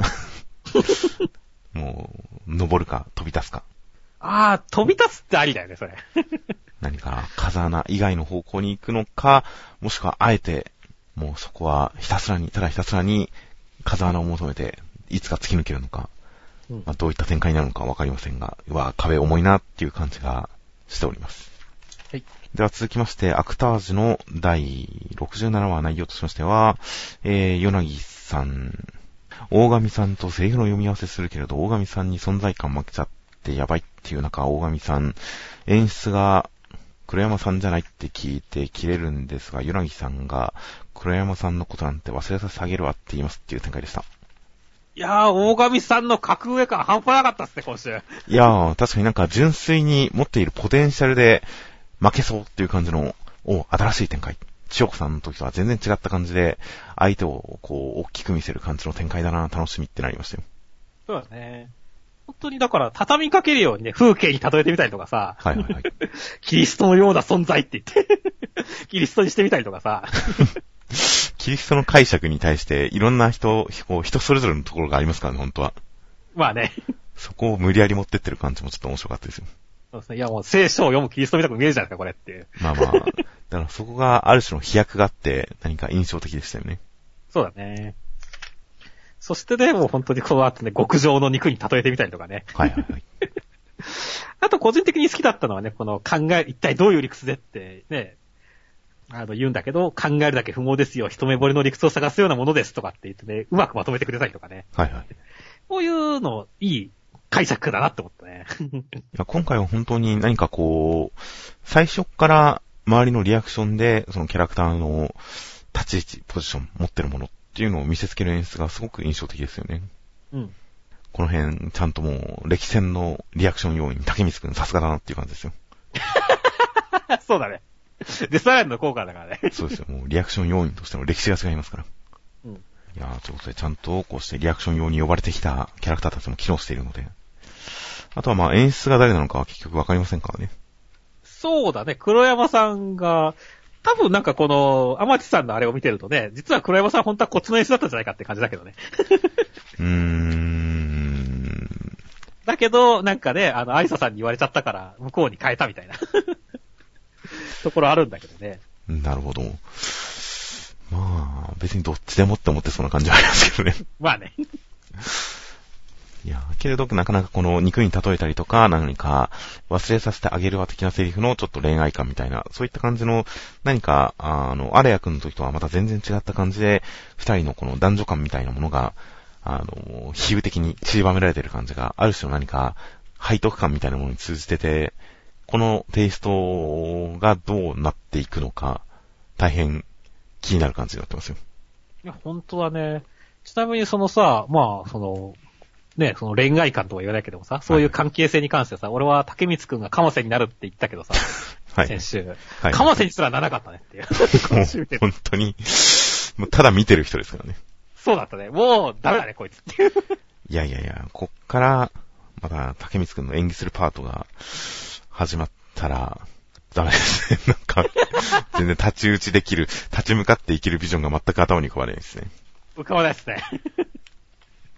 もう、登るか、飛び立つか。 ああ、飛び立つってありだよね、それ。 何か風穴以外の方向に行くのか、もしくはあえて、もうそこはひたすらに、ただひたすらに風穴を求めて、いつか突き抜けるのか。まあ、どういった展開になるのかわかりませんが、うわ、壁重いなっていう感じがしております。 はい。 では続きまして、アクタージュのだいろくじゅうななわ内容としましては、えー、ヨナギさん、大神さんとセリフの読み合わせするけれど、大神さんに存在感負けちゃってやばいっていう中、大神さん、演出が黒山さんじゃないって聞いて切れるんですが、ヨナギさんが黒山さんのことなんて忘れさせてあげるわって言いますっていう展開でした。 いやー、大神さんの格上感半端なかったっすね、今週。 いやー、確かになんか純粋に持っているポテンシャルで負けそうっていう感じの、お、新しい展開。千代子さんの時とは全然違った感じで、相手をこう、大きく見せる感じの展開だな、楽しみってなりましたよ。 そうだね。本当にだから、畳みかけるようにね、風景に例えてみたりとかさ。 はいはいはい。 キリストのような存在って言って、キリストにしてみたりとかさ。 キリストの解釈に対していろんな人、人それぞれのところがありますからね、本当は。 まあね。 そこを無理やり持ってってる感じもちょっと面白かったですよ。 そうですね。いやもう聖書を読むキリストみたく見えるじゃないですか、これっていう。 まあまあ。だからそこがある種の飛躍があって何か印象的でしたよね。 そうだね。そしてね、もう本当にこの後ね、極上の肉に例えてみたりとかね。 はいはいはい。 あと個人的に好きだったのはね、この考え、一体どういう理屈でってね、あの、言うんだけど、考えるだけ不毛ですよ。一目惚れの理屈を探すようなものですとかって言ってね、うまくまとめてくれたりとかね。 はいはい。 こういうの、いい解釈だなって思ったね。 いや今回は本当に何かこう、最初から周りのリアクションで、そのキャラクターの立ち位置、ポジション、持ってるものっていうのを見せつける演出がすごく印象的ですよね。 うん。 この辺、ちゃんともう、歴戦のリアクション要員、竹光くんさすがだなっていう感じですよ。 そうだね。デスアイランドの効果だからね。 そうですよ。もうリアクション要員としての歴史が違いますから。 うん。 いやー、ということでちゃんとこうしてリアクション用に呼ばれてきたキャラクターたちも機能しているので。あとはまあ演出が誰なのかは結局わかりませんからね。 そうだね。黒山さんが、多分なんかこの、天地さんのあれを見てるとね、実は黒山さん本当はこっちの演出だったんじゃないかって感じだけどね。 うーん。 だけど、なんかね、あの、アリサさんに言われちゃったから、向こうに変えたみたいな。ところあるんだけどね。 なるほど。まあ、別にどっちでもって思ってそうな感じはありますけどね。 まあね。 いや、けれど、なかなかこの肉に例えたりとか、何か忘れさせてあげるわ的なセリフのちょっと恋愛感みたいな、そういった感じの、何か、あの、アレヤ君の時とはまた全然違った感じで、二人のこの男女感みたいなものが、あの、比喩的に散りばめられている感じが、ある種の何か、背徳感みたいなものに通じてて、このテイストがどうなっていくのか、大変気になる感じになってますよ。 いや、本当だね。ちなみにそのさ、まあ、その、ね、その恋愛感とは言わないけどもさ、そういう関係性に関してさ、はい、俺は竹光くんがカマセになるって言ったけどさ、はい、先週、はい。カマセにすらならなかったねっていう。 本当に、もうただ見てる人ですからね。 そうだったね。もうダメだね、こいつっていう。 いやいやいや、こっから、また竹光くんの演技するパートが始まったら、ダメですね。なんか、全然太刀打ちできる、立ち向かって生きるビジョンが全く頭に浮かばないですね。 浮かばないですね。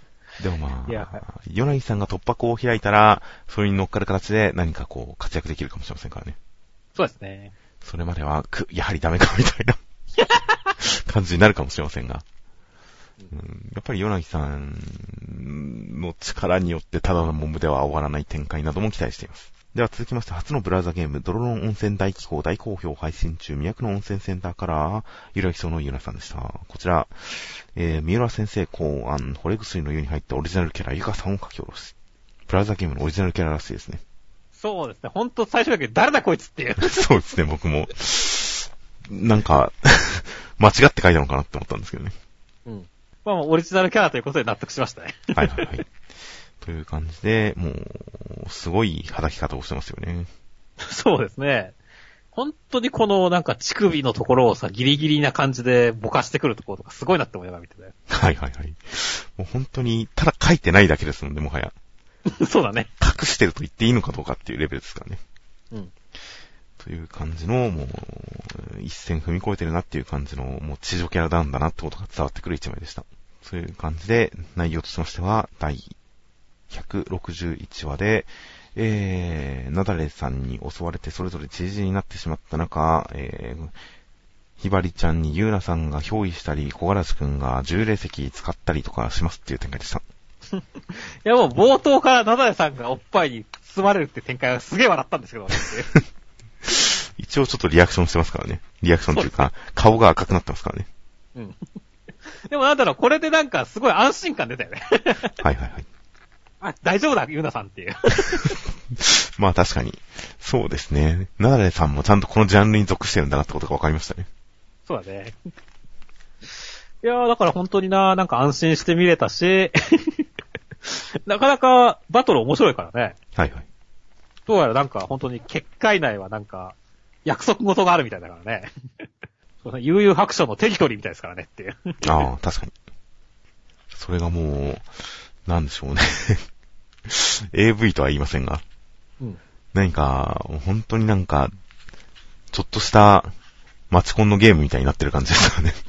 でもまあ、柳さんが突破口を開いたら、それに乗っかる形で何かこう活躍できるかもしれませんからね。 そうですね。 それまでは、く、やはりダメかみたいな感じになるかもしれませんが。うん、やっぱり柳さんの力によってただのモブでは終わらない展開なども期待しています。では続きまして初のブラウザゲームドロロン温泉大機構大好評配信中魅惑の温泉センターからゆらぎそうのゆらさんでした。こちら、えー、三浦先生考案惚れ薬の湯に入ったオリジナルキャラゆかさんを書き下ろし。ブラウザゲームのオリジナルキャラらしいですね。 そうですね。ほんと最初だけ誰だこいつっていう。 そうですね、僕も。なんか、間違って書いたのかなって思ったんですけどね。 うん。まあもうオリジナルキャラということで納得しましたね。 はいはいはい。という感じで、もう、すごい叩き方をしてますよね。 そうですね。本当にこのなんか乳首のところをさ、ギリギリな感じでぼかしてくるところとかすごいなって思いながら見てて。 はいはいはい。もう本当に、ただ書いてないだけですので、もはや。 そうだね。 隠してると言っていいのかどうかっていうレベルですからね。 うん。 という感じの、もう、一線踏み越えてるなっていう感じの、もう地上キャラなんだなってことが伝わってくる一枚でした。そういう感じで、内容としましては、だいひゃくろくじゅういちわで、えー、なだれさんに襲われてそれぞれ知事になってしまった中、えー、ひばりちゃんにゆうなさんが憑依したり、小柄しくんが重霊石使ったりとかしますっていう展開でした。 いやもう冒頭からなだれさんがおっぱいに包まれるって展開がすげえ笑ったんですけど、 一応ちょっとリアクションしてますからね。リアクションというか、顔が赤くなってますからね。 うん。でもなんだろう、これでなんかすごい安心感出たよね。 はいはいはい。 あ、大丈夫だ、ゆうなさんっていう。 まあ確かに。そうですね。なだれさんもちゃんとこのジャンルに属してるんだなってことが分かりましたね。 そうだね。いやー、だから本当にな、なんか安心して見れたし、なかなかバトル面白いからね。 はいはい。 どうやらなんか本当に結界内はなんか約束事があるみたいだからね。悠々白書のテリトリーみたいですからねっていう。 ああ、確かに。それがもう、なんでしょうね。エーブイ とは言いませんが。うん。何か、本当になんか、ちょっとしたマチコンのゲームみたいになってる感じですかね。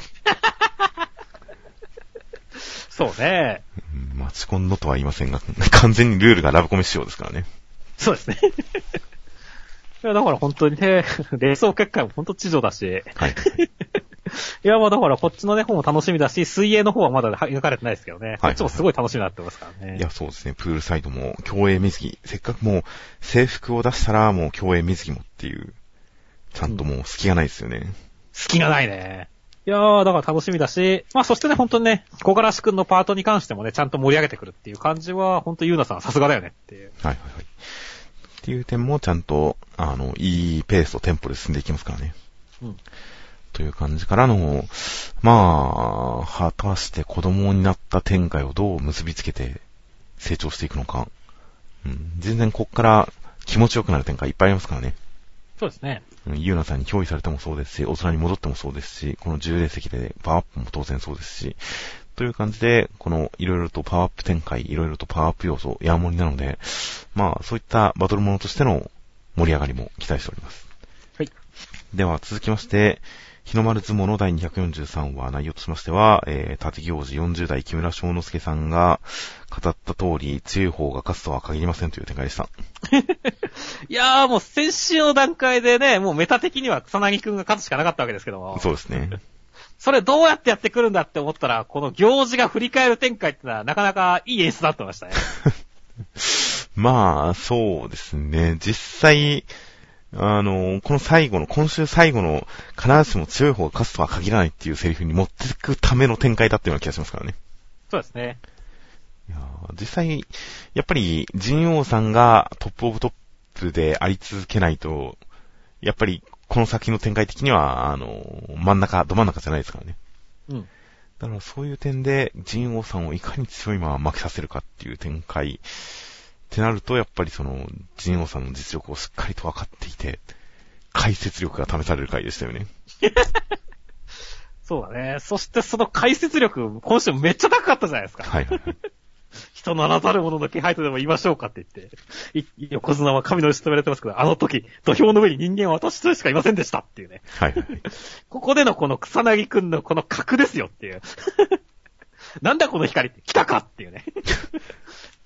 そうね。 マチコンのとは言いませんが、完全にルールがラブコメ仕様ですからね。 そうですね。いや、だから本当にね、冷蔵結界も本当地上だし。はい。いや、まあだからこっちのね、方も楽しみだし、水泳の方はまだ描かれてないですけどね。はい、こっちもすごい楽しみになってますからね。 いや、そうですね。プールサイドも、競泳水着。せっかくもう、制服を出したら、もう競泳水着もっていう、ちゃんともう隙がないですよね。うん、 隙がないね。いやー、だから楽しみだし、まあそしてね、本当にね、小柄しくんのパートに関してもね、ちゃんと盛り上げてくるっていう感じは、本当ゆうなさんさすがだよねっていう。はいはいはい。 っていう点もちゃんと、あの、いいペースとテンポで進んでいきますからね。うん。という感じからの、まあ、果たして子供になった展開をどう結びつけて成長していくのか。うん。全然こっから気持ちよくなる展開いっぱいありますからね。 そうですね。 ゆうなさんに憑依されてもそうですし、大人に戻ってもそうですし、この重霊石でパワーアップも当然そうですし、という感じで、このいろいろとパワーアップ展開、いろいろとパワーアップ要素、ヤーモリなので、まあそういったバトルモノとしての盛り上がりも期待しております。はい。では続きまして、日の丸相撲のだいにひゃくよんじゅうさんわ内容としましては、えー、立行司よんじゅうだい木村翔之介さんが語った通り、強い方が勝つとは限りませんという展開でした。 いやーもう先週の段階でね、もうメタ的には草薙くんが勝つしかなかったわけですけども。 そうですね。 それどうやってやってくるんだって思ったら、この行事が振り返る展開ってのはなかなかいい演出だってましたね。 まあ、そうですね。実際、あの、この最後の、今週最後の、必ずしも強い方が勝つとは限らないっていうセリフに持っていくための展開だっていうような気がしますからね。 そうですね。 いや実際、やっぱり、神王さんがトップオブトップであり続けないと、やっぱり、この先の展開的には、あの、真ん中、ど真ん中じゃないですからね。うん。だからそういう点で、神王さんをいかに強いまま負けさせるかっていう展開、ってなると、やっぱりその、神王さんの実力をしっかりと分かっていて、解説力が試される回でしたよね。 そうだね。そしてその解説力、今週めっちゃ高かったじゃないですか。はいはいはい。人ならざる者の気配とでも言いましょうかって言って、横綱は神の牛と言われてますけど、あの時、土俵の上に人間は私一人しかいませんでしたっていうね。はいはいはい。ここでのこの草薙くんのこの格ですよっていう。なんだこの光って来たかっていうね。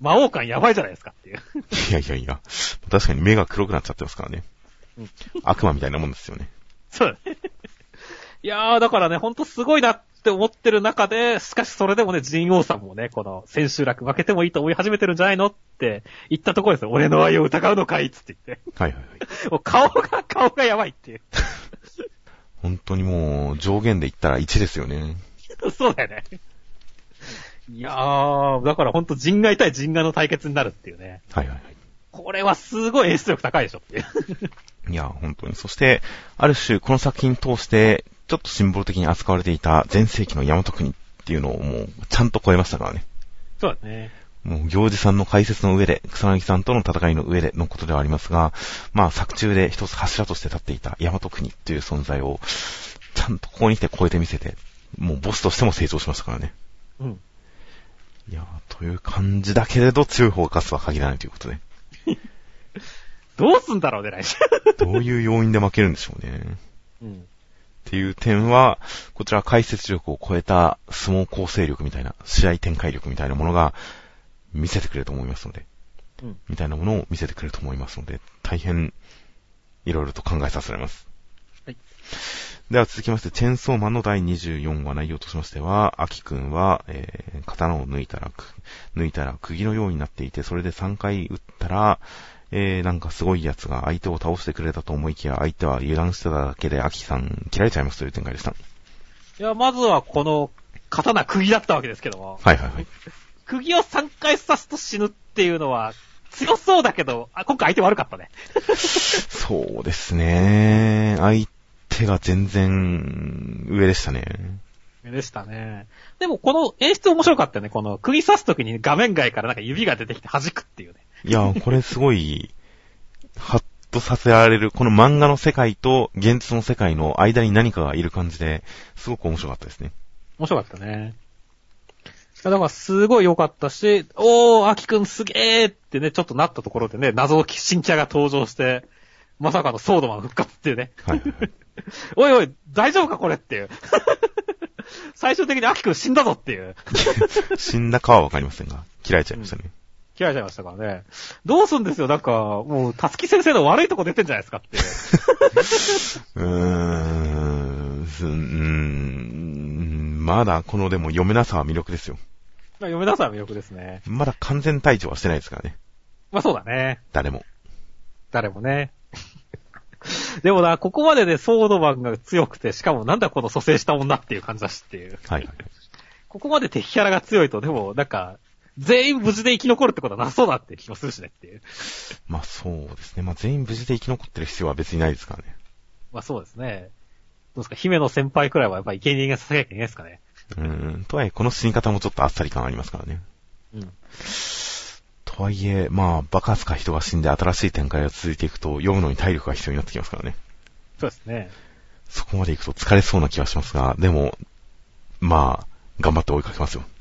魔王感やばいじゃないですかっていう。 いやいやいや、確かに目が黒くなっちゃってますからね。うん、悪魔みたいなもんですよね。 そうだね。いやー、だからね、ほんとすごいなって思ってる中で、しかしそれでもね、ジンオウさんもね、この千秋楽負けてもいいと思い始めてるんじゃないのって言ったところですよ。俺の愛を疑うのかいっつって言って。 はいはいはい。 もう顔が、顔がやばいっていう。 本当にもう上限で言ったらいちですよね。 そうだよね。いやー、だからほんと人外対人外の対決になるっていうね。 はいはいはい。 これはすごい演出力高いでしょっていう。 いや、本当に。そして、ある種この作品通して、ちょっとシンボル的に扱われていた前世紀の大和国っていうのをもうちゃんと超えましたからね。 そうだね。 もう行司さんの解説の上で、草薙さんとの戦いの上でのことではありますが、まあ作中で一つ柱として立っていた大和国という存在を、ちゃんとここに来て超えてみせて、もうボスとしても成長しましたからね。 うん。 いやー、という感じだけれど強い方が勝つとは限らないということで。 どうすんだろうね、来週。 どういう要因で負けるんでしょうね。 うん。 っていう点は、こちら解説力を超えた相撲構成力みたいな、試合展開力みたいなものが見せてくれると思いますので、うん、みたいなものを見せてくれると思いますので、大変いろいろと考えさせられます。はい。では続きまして、チェンソーマンのだいにじゅうよんわ内容としましては、アキくんは、えー、刀を抜いたら、抜いたら釘のようになっていて、それでさんかい撃ったら、えー、なんかすごいやつが相手を倒してくれたと思いきや、相手は油断してただけで、アキさん切られちゃいますという展開でした。いや、まずはこの、刀釘だったわけですけども。 はいはいはい。 釘をさんかい刺すと死ぬっていうのは、強そうだけど、あ、今回相手悪かったね。 そうですね。相手が全然、上でしたね。 上でしたね。でもこの演出面白かったよね。この釘刺すときに画面外からなんか指が出てきて弾くっていうね。 いや、これすごい、ハッとさせられる、この漫画の世界と現実の世界の間に何かがいる感じで、すごく面白かったですね。 面白かったね。だからすごい良かったし、おー、アキくんすげーってね、ちょっとなったところでね、謎の新キャラが登場して、まさかのソードマン復活っていうね。はいはいはい、おいおい、大丈夫かこれっていう。最終的にアキくん死んだぞっていう。 死んだかはわかりませんが、切られちゃいましたね。うん、 切られちゃいましたからね。どうすんですよ、なんか、もう、たつき先生の悪いとこ出てんじゃないですかっていう。うーん、うーん、まだこのでも読めなさは魅力ですよ。 読めなさは魅力ですね。 まだ完全退場はしてないですからね。 まあそうだね。 誰も。 誰もね。でもな、ここまででソードマンが強くて、しかもなんだこの蘇生した女っていう感じだしっていう。はいはい。ここまで敵キャラが強いと、でもなんか、全員無事で生き残るってことはなさそうだって気もするしねっていう。 まあそうですね。まあ全員無事で生き残ってる必要は別にないですからね。 まあそうですね。どうですか、姫の先輩くらいはやっぱり生贄がさせなきゃいけないですかね。 うーん。とはいえ、この死に方もちょっとあっさり感ありますからね。うん。とはいえ、まあ、バカすか人が死んで新しい展開が続いていくと、読むのに体力が必要になってきますからね。 そうですね。 そこまで行くと疲れそうな気はしますが、でも、まあ、頑張って追いかけますよ。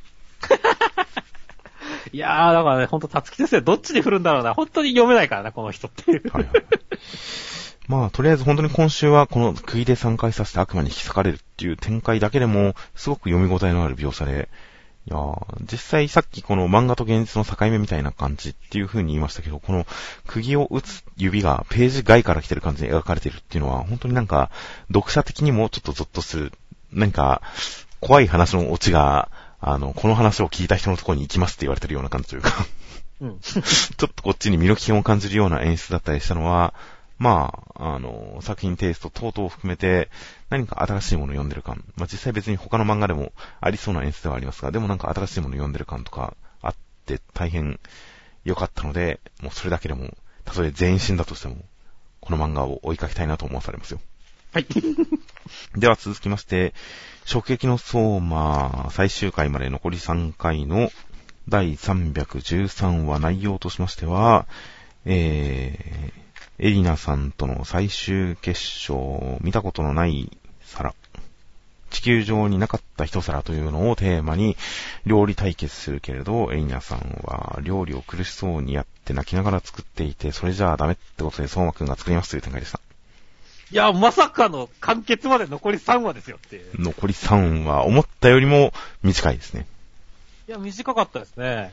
いやー、だからね、ほんと、たつき先生どっちに振るんだろうな。本当に読めないからな、この人っていう。はいはい。 まあ、とりあえず本当に今週はこの釘でさんかい刺して悪魔に引き裂かれるっていう展開だけでも、すごく読み応えのある描写で、いやー、実際さっきこの漫画と現実の境目みたいな感じっていう風に言いましたけど、この釘を打つ指がページ外から来てる感じで描かれてるっていうのは、本当になんか、読者的にもちょっとゾッとする、何か、怖い話のオチが、あの、この話を聞いた人のところに行きますって言われてるような感じというか、うん、ちょっとこっちに身の危険を感じるような演出だったりしたのは、まあ、あの、作品テイスト等々を含めて、何か新しいものを読んでる感。まあ実際別に他の漫画でもありそうな演出ではありますが、でもなんか新しいものを読んでる感とかあって大変良かったので、もうそれだけでも、たとえ全員死んだとしても、この漫画を追いかけたいなと思わされますよ。はい。では続きまして、衝撃の相馬最終回まで残りさんかいのだいさんびゃくじゅうさんわ内容としましては、えー、エリナさんとの最終決勝、見たことのない皿。地球上になかった一皿というのをテーマに料理対決するけれど、エリナさんは料理を苦しそうにやって泣きながら作っていて、それじゃあダメってことで相馬くんが作りますという展開でした。 いや、まさかの完結まで残りさんわですよっていう。 残りさんわ、思ったよりも短いですね。 いや、短かったですね。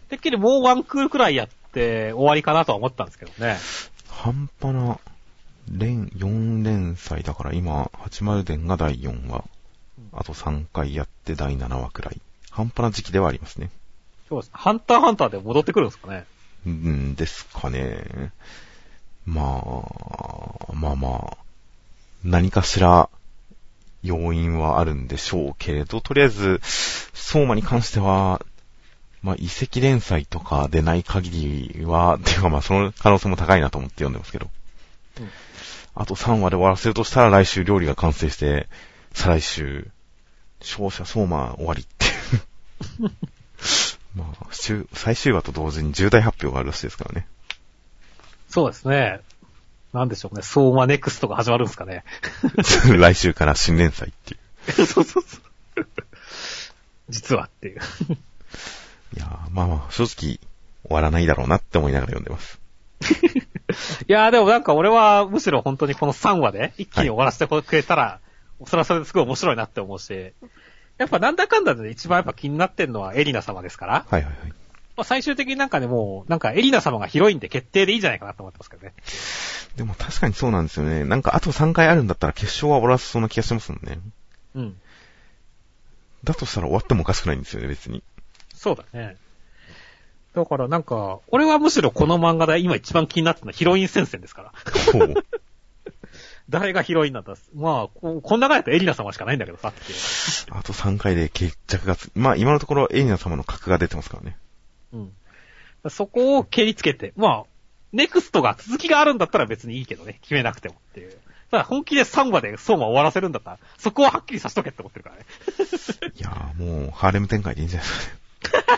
てっきりもうワンクールくらいやって終わりかなとは思ったんですけどね。 半端な、連、よん連載だから今、はちじゅう伝がだいよんわ。あとさんかいやってだいななわくらい。半端な時期ではありますね。 そうです。ハンターハンターで戻ってくるんですかね。 うんですかね。まあ、まあまあ、何かしら要因はあるんでしょうけれど、とりあえず、相馬に関しては、まあ、遺跡連載とかでない限りは、っていうかまあその可能性も高いなと思って読んでますけど。うん、あとさんわで終わらせるとしたら来週料理が完成して、再来週、勝者相馬終わりっていう。まあ、最終話と同時に重大発表があるらしいですからね。 そうですね。なんでしょうね。相馬ネクストが始まるんですかね。 来週から新連載っていう。 そうそうそう。実はっていう。 いやー、まあまあ、正直終わらないだろうなって思いながら読んでます。 いやーでもなんか俺はむしろ本当にこのさんわで一気に終わらせてくれたら、はい、それはそれですごい面白いなって思うし、やっぱなんだかんだで一番やっぱ気になってんのはエリナ様ですから。 はいはいはい。 まあ最終的になんかねもう、なんかエリナ様がヒロインで決定でいいんじゃないかなと思ってますけどね。 でも確かにそうなんですよね。なんかあとさんかいあるんだったら決勝は終わらせそうな気がしますもんね。 うん。 だとしたら終わってもおかしくないんですよね、別に。 そうだね。だからなんか、俺はむしろこの漫画で今一番気になってるのはヒロイン戦線ですから。ほう。誰がヒロインなんだ。まあ、こ, こんな中だとエリナ様しかないんだけどさっていう。 あとさんかいで決着がつ、まあ今のところエリナ様の格が出てますからね。 うん。そこを蹴りつけて、まあ、ネクストが続きがあるんだったら別にいいけどね。決めなくてもっていう。ただ本気でさんわで相馬終わらせるんだったら、そこははっきりさしとけって思ってるからね。 いやーもう、ハーレム展開でいいんじゃないですかね。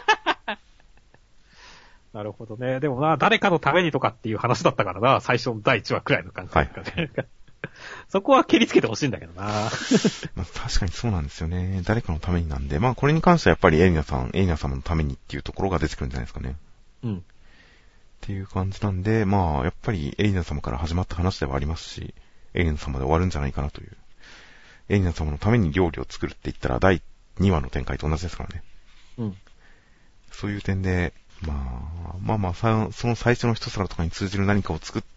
なるほどね。でもな、誰かのためにとかっていう話だったからな、最初のだいいちわくらいの感じ、はいはい。そこは蹴りつけてほしいんだけどな。 まあ、確かにそうなんですよね。誰かのためになんで、まあこれに関してはやっぱりエリナさん、エリナ様のためにっていうところが出てくるんじゃないですかね。 うん。 っていう感じなんで、まあやっぱりエリナ様から始まった話ではありますし、エリナ様で終わるんじゃないかなという。エリナ様のために料理を作るって言ったらだいにわの展開と同じですからね。 うん。 そういう点で、まあ、まあまあ、その最初の一皿とかに通じる何かを作って、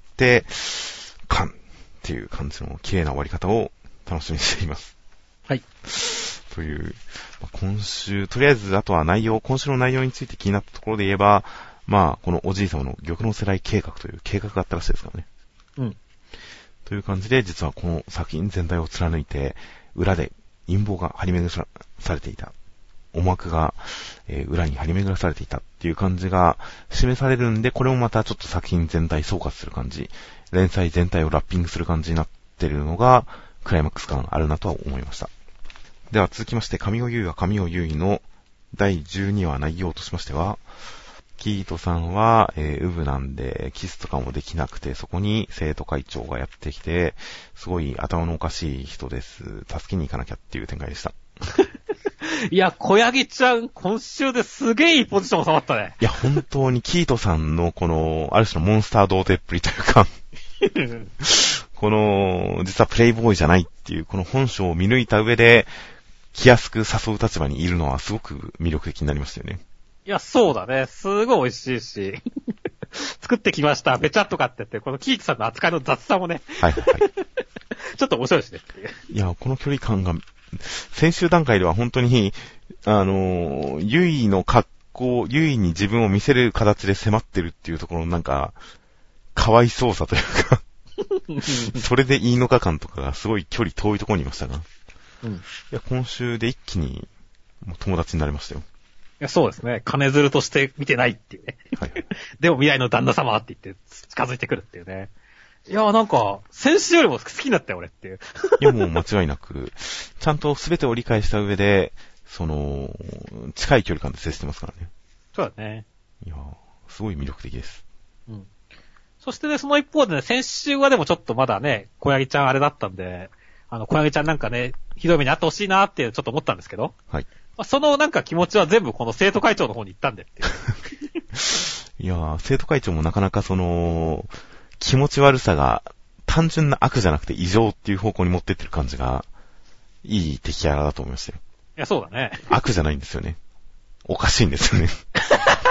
カンっていう感じの綺麗な終わり方を楽しみにしています。 はい。 という、まあ、今週、とりあえずあとは内容、今週の内容について気になったところで言えば、まあ、このおじい様の玉の世代計画という計画があったらしいですからね。 うん。 という感じで、実はこの作品全体を貫いて、裏で陰謀が張り巡らされていた。思惑が、えー、裏に張り巡らされていたっていう感じが示されるんで、これもまたちょっと作品全体総括する感じ、連載全体をラッピングする感じになってるのが、クライマックス感あるなとは思いました。では続きまして、神尾優衣は神尾優衣のだいじゅうにわ内容としましては、キートさんは、えー、ウブなんで、キスとかもできなくて、そこに生徒会長がやってきて、すごい頭のおかしい人です。助けに行かなきゃっていう展開でした。 いや、小ヤギちゃん、今週ですげえいいポジション収まったね。 いや、本当にキートさんのこの、ある種のモンスター童貞っぷりというか、この、実はプレイボーイじゃないっていう、この本性を見抜いた上で、気安く誘う立場にいるのはすごく魅力的になりましたよね。 いや、そうだね。すごい美味しいし。作ってきました。べちゃっとかって言って、このキートさんの扱いの雑さもね。 はいはいはい。 ちょっと面白いですね。 いや、この距離感が、先週段階では本当に、あの、ユイの格好、ユイに自分を見せる形で迫ってるっていうところのなんか、かわいそうさというか、それでいいのか感とかがすごい距離遠いところにいましたが、うん、いや、今週で一気にもう友達になりましたよ。 いや、そうですね。金づるとして見てないっていうね。はい、でも未来の旦那様って言って近づいてくるっていうね。いや、なんか、先週よりも好きになったよ、俺っていう。 いや、もう間違いなく、ちゃんと全てを理解した上で、その、近い距離感で接してますからね。 そうだね。 いや、すごい魅力的です。 うん。そしてね、その一方でね、先週はでもちょっとまだね、小ヤギちゃんあれだったんで、あの、小ヤギちゃんなんかね、ひどい目にあってほしいなってちょっと思ったんですけど。 はい。 まあ、そのなんか気持ちは全部この生徒会長の方に行ったんでっていう。 いや、生徒会長もなかなかその、気持ち悪さが単純な悪じゃなくて異常っていう方向に持ってってる感じが、いい敵キャラだと思いましたよ。 いや、そうだね。 悪じゃないんですよね。おかしいんですよね。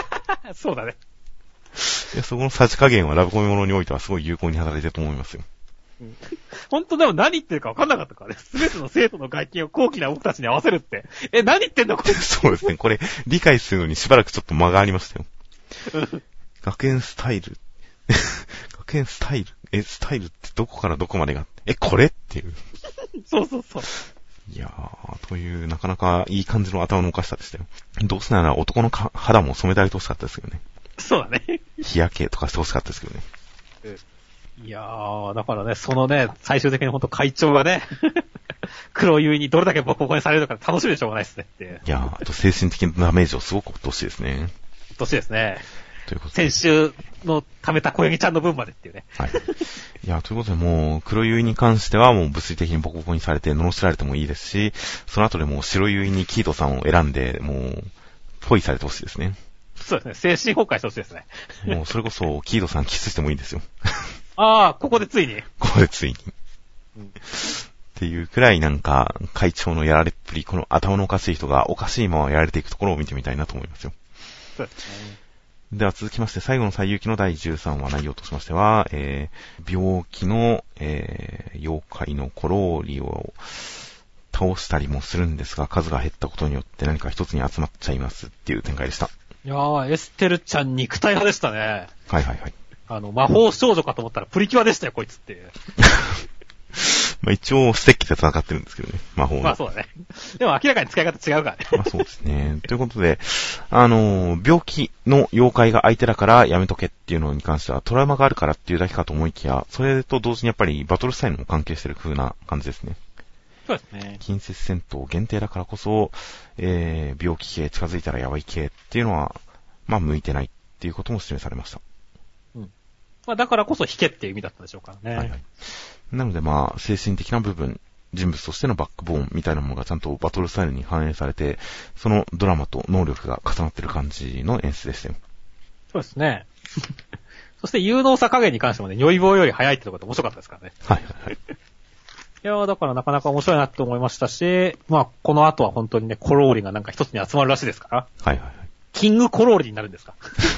そうだね。 いや、そこのさじ加減はラブコメものにおいてはすごい有効に働いてると思いますよ。 うん、本当でも何言ってるか分かんなかったからね。すべての生徒の外見を高貴な僕たちに合わせるって。え、何言ってんのこれ。 そうですね。これ、理解するのにしばらくちょっと間がありましたよ。学園スタイル。学園スタイル。え、スタイルってどこからどこまでが。え、これっていう。 そうそうそう。 いやー、という、なかなかいい感じの頭のおかしさでしたよ。どうせなら男の肌も染めてあげてほしかったですけどね。 そうだね。 日焼けとかしてほしかったですけどね。 いやー、だからね、そのね、最終的にほんと会長がね、黒結にどれだけボコボコにされるのか楽しみでしょうがないですねって。 いやー、あと精神的なダメージをすごく負ってほしいですね。 負ってほしいですね。 ということで。先週の貯めた小柳ちゃんの分までっていうね。 はい。いや、ということでもう、黒結に関してはもう物理的にボコボコにされて罵られてもいいですし、その後でもう白結にキートさんを選んで、もう、ポイされてほしいですね。 そうですね。精神崩壊してほしいですね。 もうそれこそ、キートさんキスしてもいいんですよ。 ああ、ここでついに。 ここでついに。うん、っていうくらいなんか、会長のやられっぷり、この頭のおかしい人がおかしいままやられていくところを見てみたいなと思いますよ。 そうですね。 では続きまして、最後の最有機のだいじゅうさんわ内容としましては、えー、病気の、えー、妖怪のコローリを倒したりもするんですが、数が減ったことによって何か一つに集まっちゃいますっていう展開でした。 いやー、エステルちゃん肉体派でしたね。 はいはいはい。 あの、魔法少女かと思ったらプリキュアでしたよ、こいつって。 まあ一応、ステッキで戦ってるんですけどね、魔法の。 まあそうだね。でも明らかに使い方違うからね。 まあそうですね。ということで、あのー、病気の妖怪が相手だからやめとけっていうのに関してはトラウマがあるからっていうだけかと思いきや、それと同時にやっぱりバトルスタイルも関係してる風な感じですね。 そうですね。 近接戦闘限定だからこそ、えー、病気系近づいたらやばい系っていうのは、まあ向いてないっていうことも示されました。 うん。まあだからこそ引けっていう意味だったでしょうからね。 はいはい。なのでまあ、精神的な部分、人物としてのバックボーンみたいなものがちゃんとバトルスタイルに反映されて、そのドラマと能力が重なってる感じの演出でしたよ。 そうですね。そして有能さ加減に関してもね、如意棒より早いってところで面白かったですからね。 はいはいはい。 いやーだからなかなか面白いなって思いましたし、まあこの後は本当にね、コローリがなんか一つに集まるらしいですから。 はいはいはい。 キングコローリになるんですか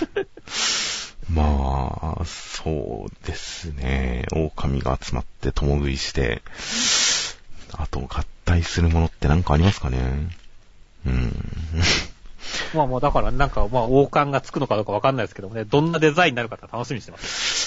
まあ、そうですね。狼が集まって共食いして、あと合体するものってなんかありますかね。うん。 まあもうだからなんかまあ王冠がつくのかどうかわかんないですけどもね、どんなデザインになるかって楽しみにしてます。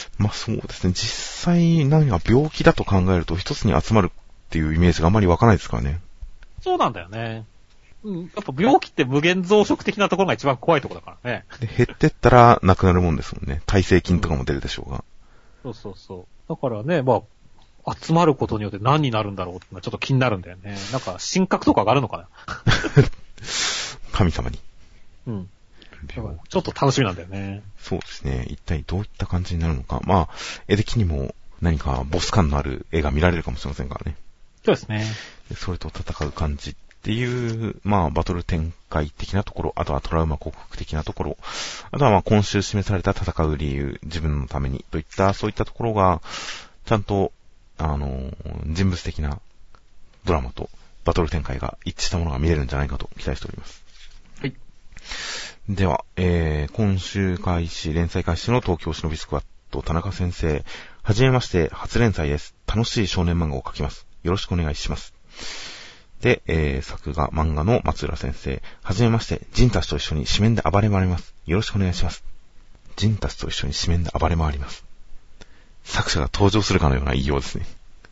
まあそうですね。実際何が病気だと考えると一つに集まるっていうイメージがあまり湧かないですからね。 そうなんだよね。うん、やっぱ病気って無限増殖的なところが一番怖いところだからね。 で減ってったらなくなるもんですもんね。耐性菌とかも出るでしょうが。 そうそうそう。だからね、まあ、集まることによって何になるんだろうってのはちょっと気になるんだよね。なんか、神格とかがあるのかな神様に。 うん。ちょっと楽しみなんだよね。 そうですね。一体どういった感じになるのか。まあ、絵的にも何かボス感のある絵が見られるかもしれませんからね。 そうですね。 それと戦う感じっていう、まあ、バトル展開的なところ、あとはトラウマ克服的なところ、あとはまあ、今週示された戦う理由、自分のためにといった、そういったところが、ちゃんと、あの、人物的なドラマとバトル展開が一致したものが見れるんじゃないかと期待しております。 はい。 では、えー、今週開始、連載開始の東京忍びスクワット田中先生、はじめまして、初連載です。楽しい少年漫画を描きます。よろしくお願いします。で、えー、作画漫画の松浦先生、はじめまして、ジンたちと一緒に紙面で暴れ回ります。よろしくお願いします。ジンたちと一緒に紙面で暴れ回ります。作者が登場するかのような言いようですね。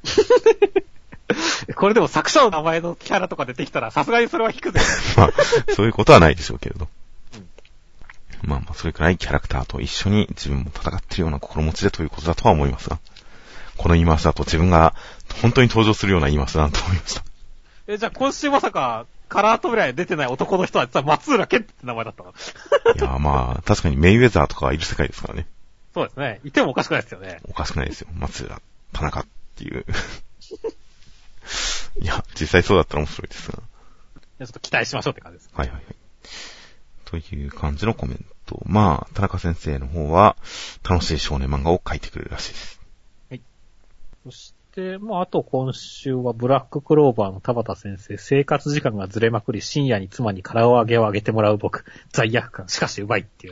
これでも作者の名前のキャラとか出てきたら、さすがにそれは引くぜ。 まあ、そういうことはないでしょうけれど。うん、まあまあ、それくらいキャラクターと一緒に自分も戦っているような心持ちでということだとは思いますが、この言い回しだと自分が本当に登場するような言い回しだなと思いました。 え、じゃあ今週まさか、カラー扉に出てない男の人は実は松浦健って名前だったの？ いやまあ、確かにメイウェザーとかいる世界ですからね。 そうですね。いてもおかしくないですよね。 おかしくないですよ。松浦、田中っていう。いや、実際そうだったら面白いですが。 ちょっと期待しましょうって感じです。 はいはいはい。という感じのコメント。まあ、田中先生の方は、楽しい少年漫画を描いてくれるらしいです。 はい。そして、まあ、あと今週はブラッククローバーの田畑先生、生活時間がずれまくり、深夜に妻に唐揚げをあげてもらう僕、罪悪感、しかしうまいっていうね。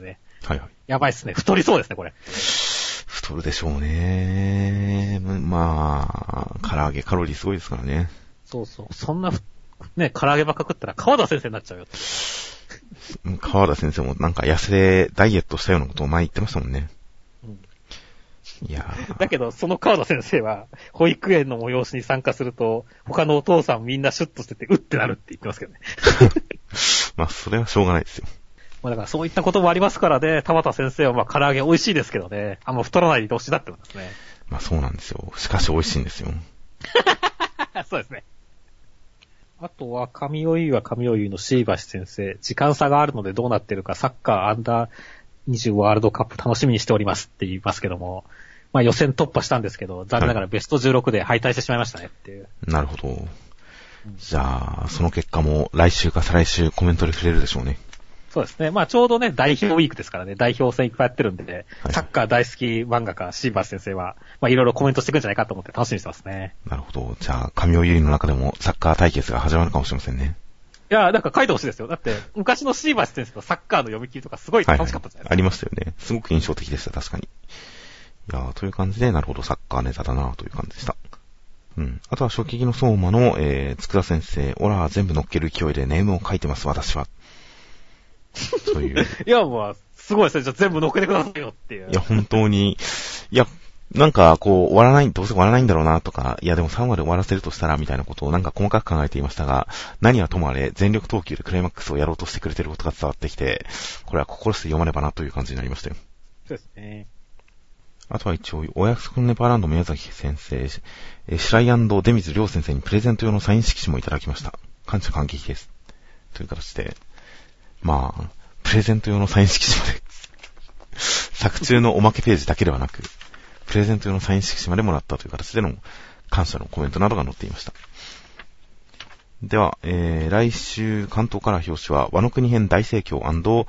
はいはい。 やばいっすね。太りそうですね、これ。 太るでしょうね。まあ、唐揚げカロリーすごいですからね。 そうそう。そんな、ね、唐揚げばっか食ったら川田先生になっちゃうよ。 川田先生もなんか痩せ、ダイエットしたようなことを前言ってましたもんね。うん、いやだけど、その川田先生は、保育園の催しに参加すると、他のお父さんみんなシュッとしてて、うってなるって言ってますけどね。 まあ、それはしょうがないですよ。 まあだからそういったこともありますからね、田畑先生はまあ唐揚げ美味しいですけどね、あんま太らないでほしいなって思いますね。 まあそうなんですよ。しかし美味しいんですよ。 そうですね。あとは、神尾優は神尾優の椎橋先生、時間差があるのでどうなってるか、サッカーアンダーにじゅうワールドカップ楽しみにしておりますって言いますけども、まあ予選突破したんですけど、残念ながらベストじゅうろくで敗退してしまいましたねっていう。 なるほど。じゃあ、その結果も来週か再来週コメントで触れるでしょうね。 そうですね。まあちょうどね、代表ウィークですからね、代表戦いっぱいやってるんで、 はい、 サッカー大好き漫画家、椎橋先生は、まあいろいろコメントしてくるんじゃないかと思って楽しみにしてますね。 なるほど。じゃあ、神尾優衣の中でもサッカー対決が始まるかもしれませんね。 いや、なんか書いてほしいですよ。だって、昔の椎橋先生とサッカーの読み切りとかすごい楽しかったじゃないですか。はいはい、 ありましたよね。すごく印象的でした、確かに。いやー、という感じで、なるほど、サッカーネタだなという感じでした。うん。あとは、初期の相馬の、えー、つくだ先生、オラ全部乗っける勢いでネームを書いてます、私は。そういう。 いや、もう、すごいですね。じゃあ全部乗っけてくださいよっていう。 いや、本当に、いや、なんか、こう、終わらない、どうせ終わらないんだろうな、とか、いや、でもさんわで終わらせるとしたら、みたいなことをなんか細かく考えていましたが、何はともあれ、全力投球でクライマックスをやろうとしてくれてることが伝わってきて、これは心して読まねばな、という感じになりましたよ。 そうですね。 あとは一応、お約束のネパーランド宮崎先生、シライ&出水亮先生にプレゼント用のサイン色紙もいただきました。感謝感激です。という形で、まあ、プレゼント用のサイン色紙まで、作中のおまけページだけではなく、プレゼント用のサイン色紙までもらったという形での感謝のコメントなどが載っていました。では、えー、来週関東から表紙は、和の国編大盛況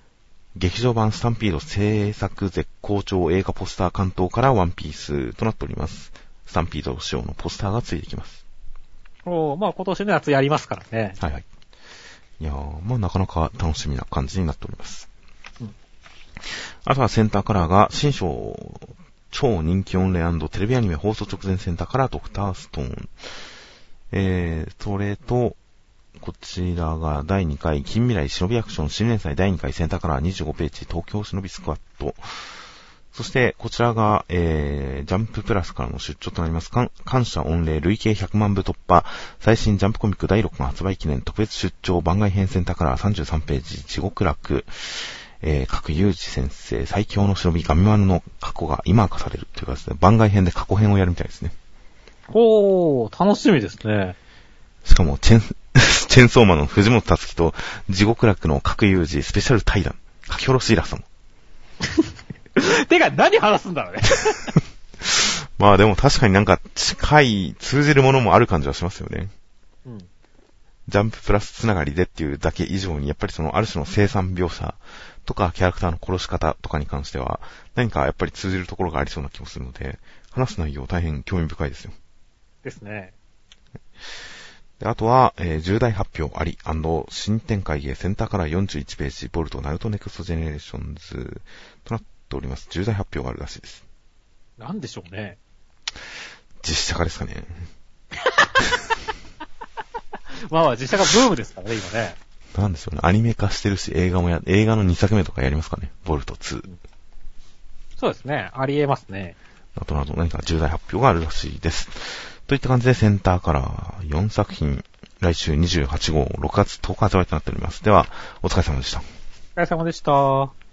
&劇場版スタンピード制作絶好調映画ポスター関東からワンピースとなっております。スタンピード仕様のポスターがついてきます。 おー、まあ今年のやつやりますからね。 はいはい。いやー、まあなかなか楽しみな感じになっております。うん、あとはセンターカラーが新章超人気オンレ&テレビアニメ放送直前センターカラードクターストーン。えー、それと、こちらがだいにかい近未来忍びアクション新連載だいにかいセンターカラーにじゅうごページ東京忍びスクワット。そしてこちらが、えー、ジャンププラスからの出張となります感謝御礼累計ひゃくまんぶ突破最新ジャンプコミックだいろっかん発売記念特別出張番外編センターカラーさんじゅうさんページ地獄楽。えー、各有志先生最強の忍びガミマルの過去が今明かされるというかですね、番外編で過去編をやるみたいですね。 おー、楽しみですね。 しかもチェンチェンソーマンの藤本達樹と地獄楽の各有志スペシャル対談書き下ろしイラストもてか何話すんだろうね。 まあでも確かになんか近い通じるものもある感じはしますよね。うん。ジャンププラスつながりでっていうだけ以上にやっぱりそのある種の生産描写とかキャラクターの殺し方とかに関しては何かやっぱり通じるところがありそうな気もするので話す内容大変興味深いですよ。 ですね。 であとは、えー、重大発表あり&新展開へセンターからよんじゅういちページボルトナルトネクストジェネレーションズとなっております。重大発表があるらしいです。 なんでしょうね。 実写化ですかね。 まあまあ実写化ブームですからね今ね。 なんでしょうね。アニメ化してるし映画もや映画のにさくめとかやりますかね。ボルトツー。 そうですね。ありえますね。 あとなど何か重大発表があるらしいです。といった感じでセンターからよんさく品来週にじゅうはち号ろくがつとおか発売となっております。ではお疲れ様でした。 お疲れ様でした。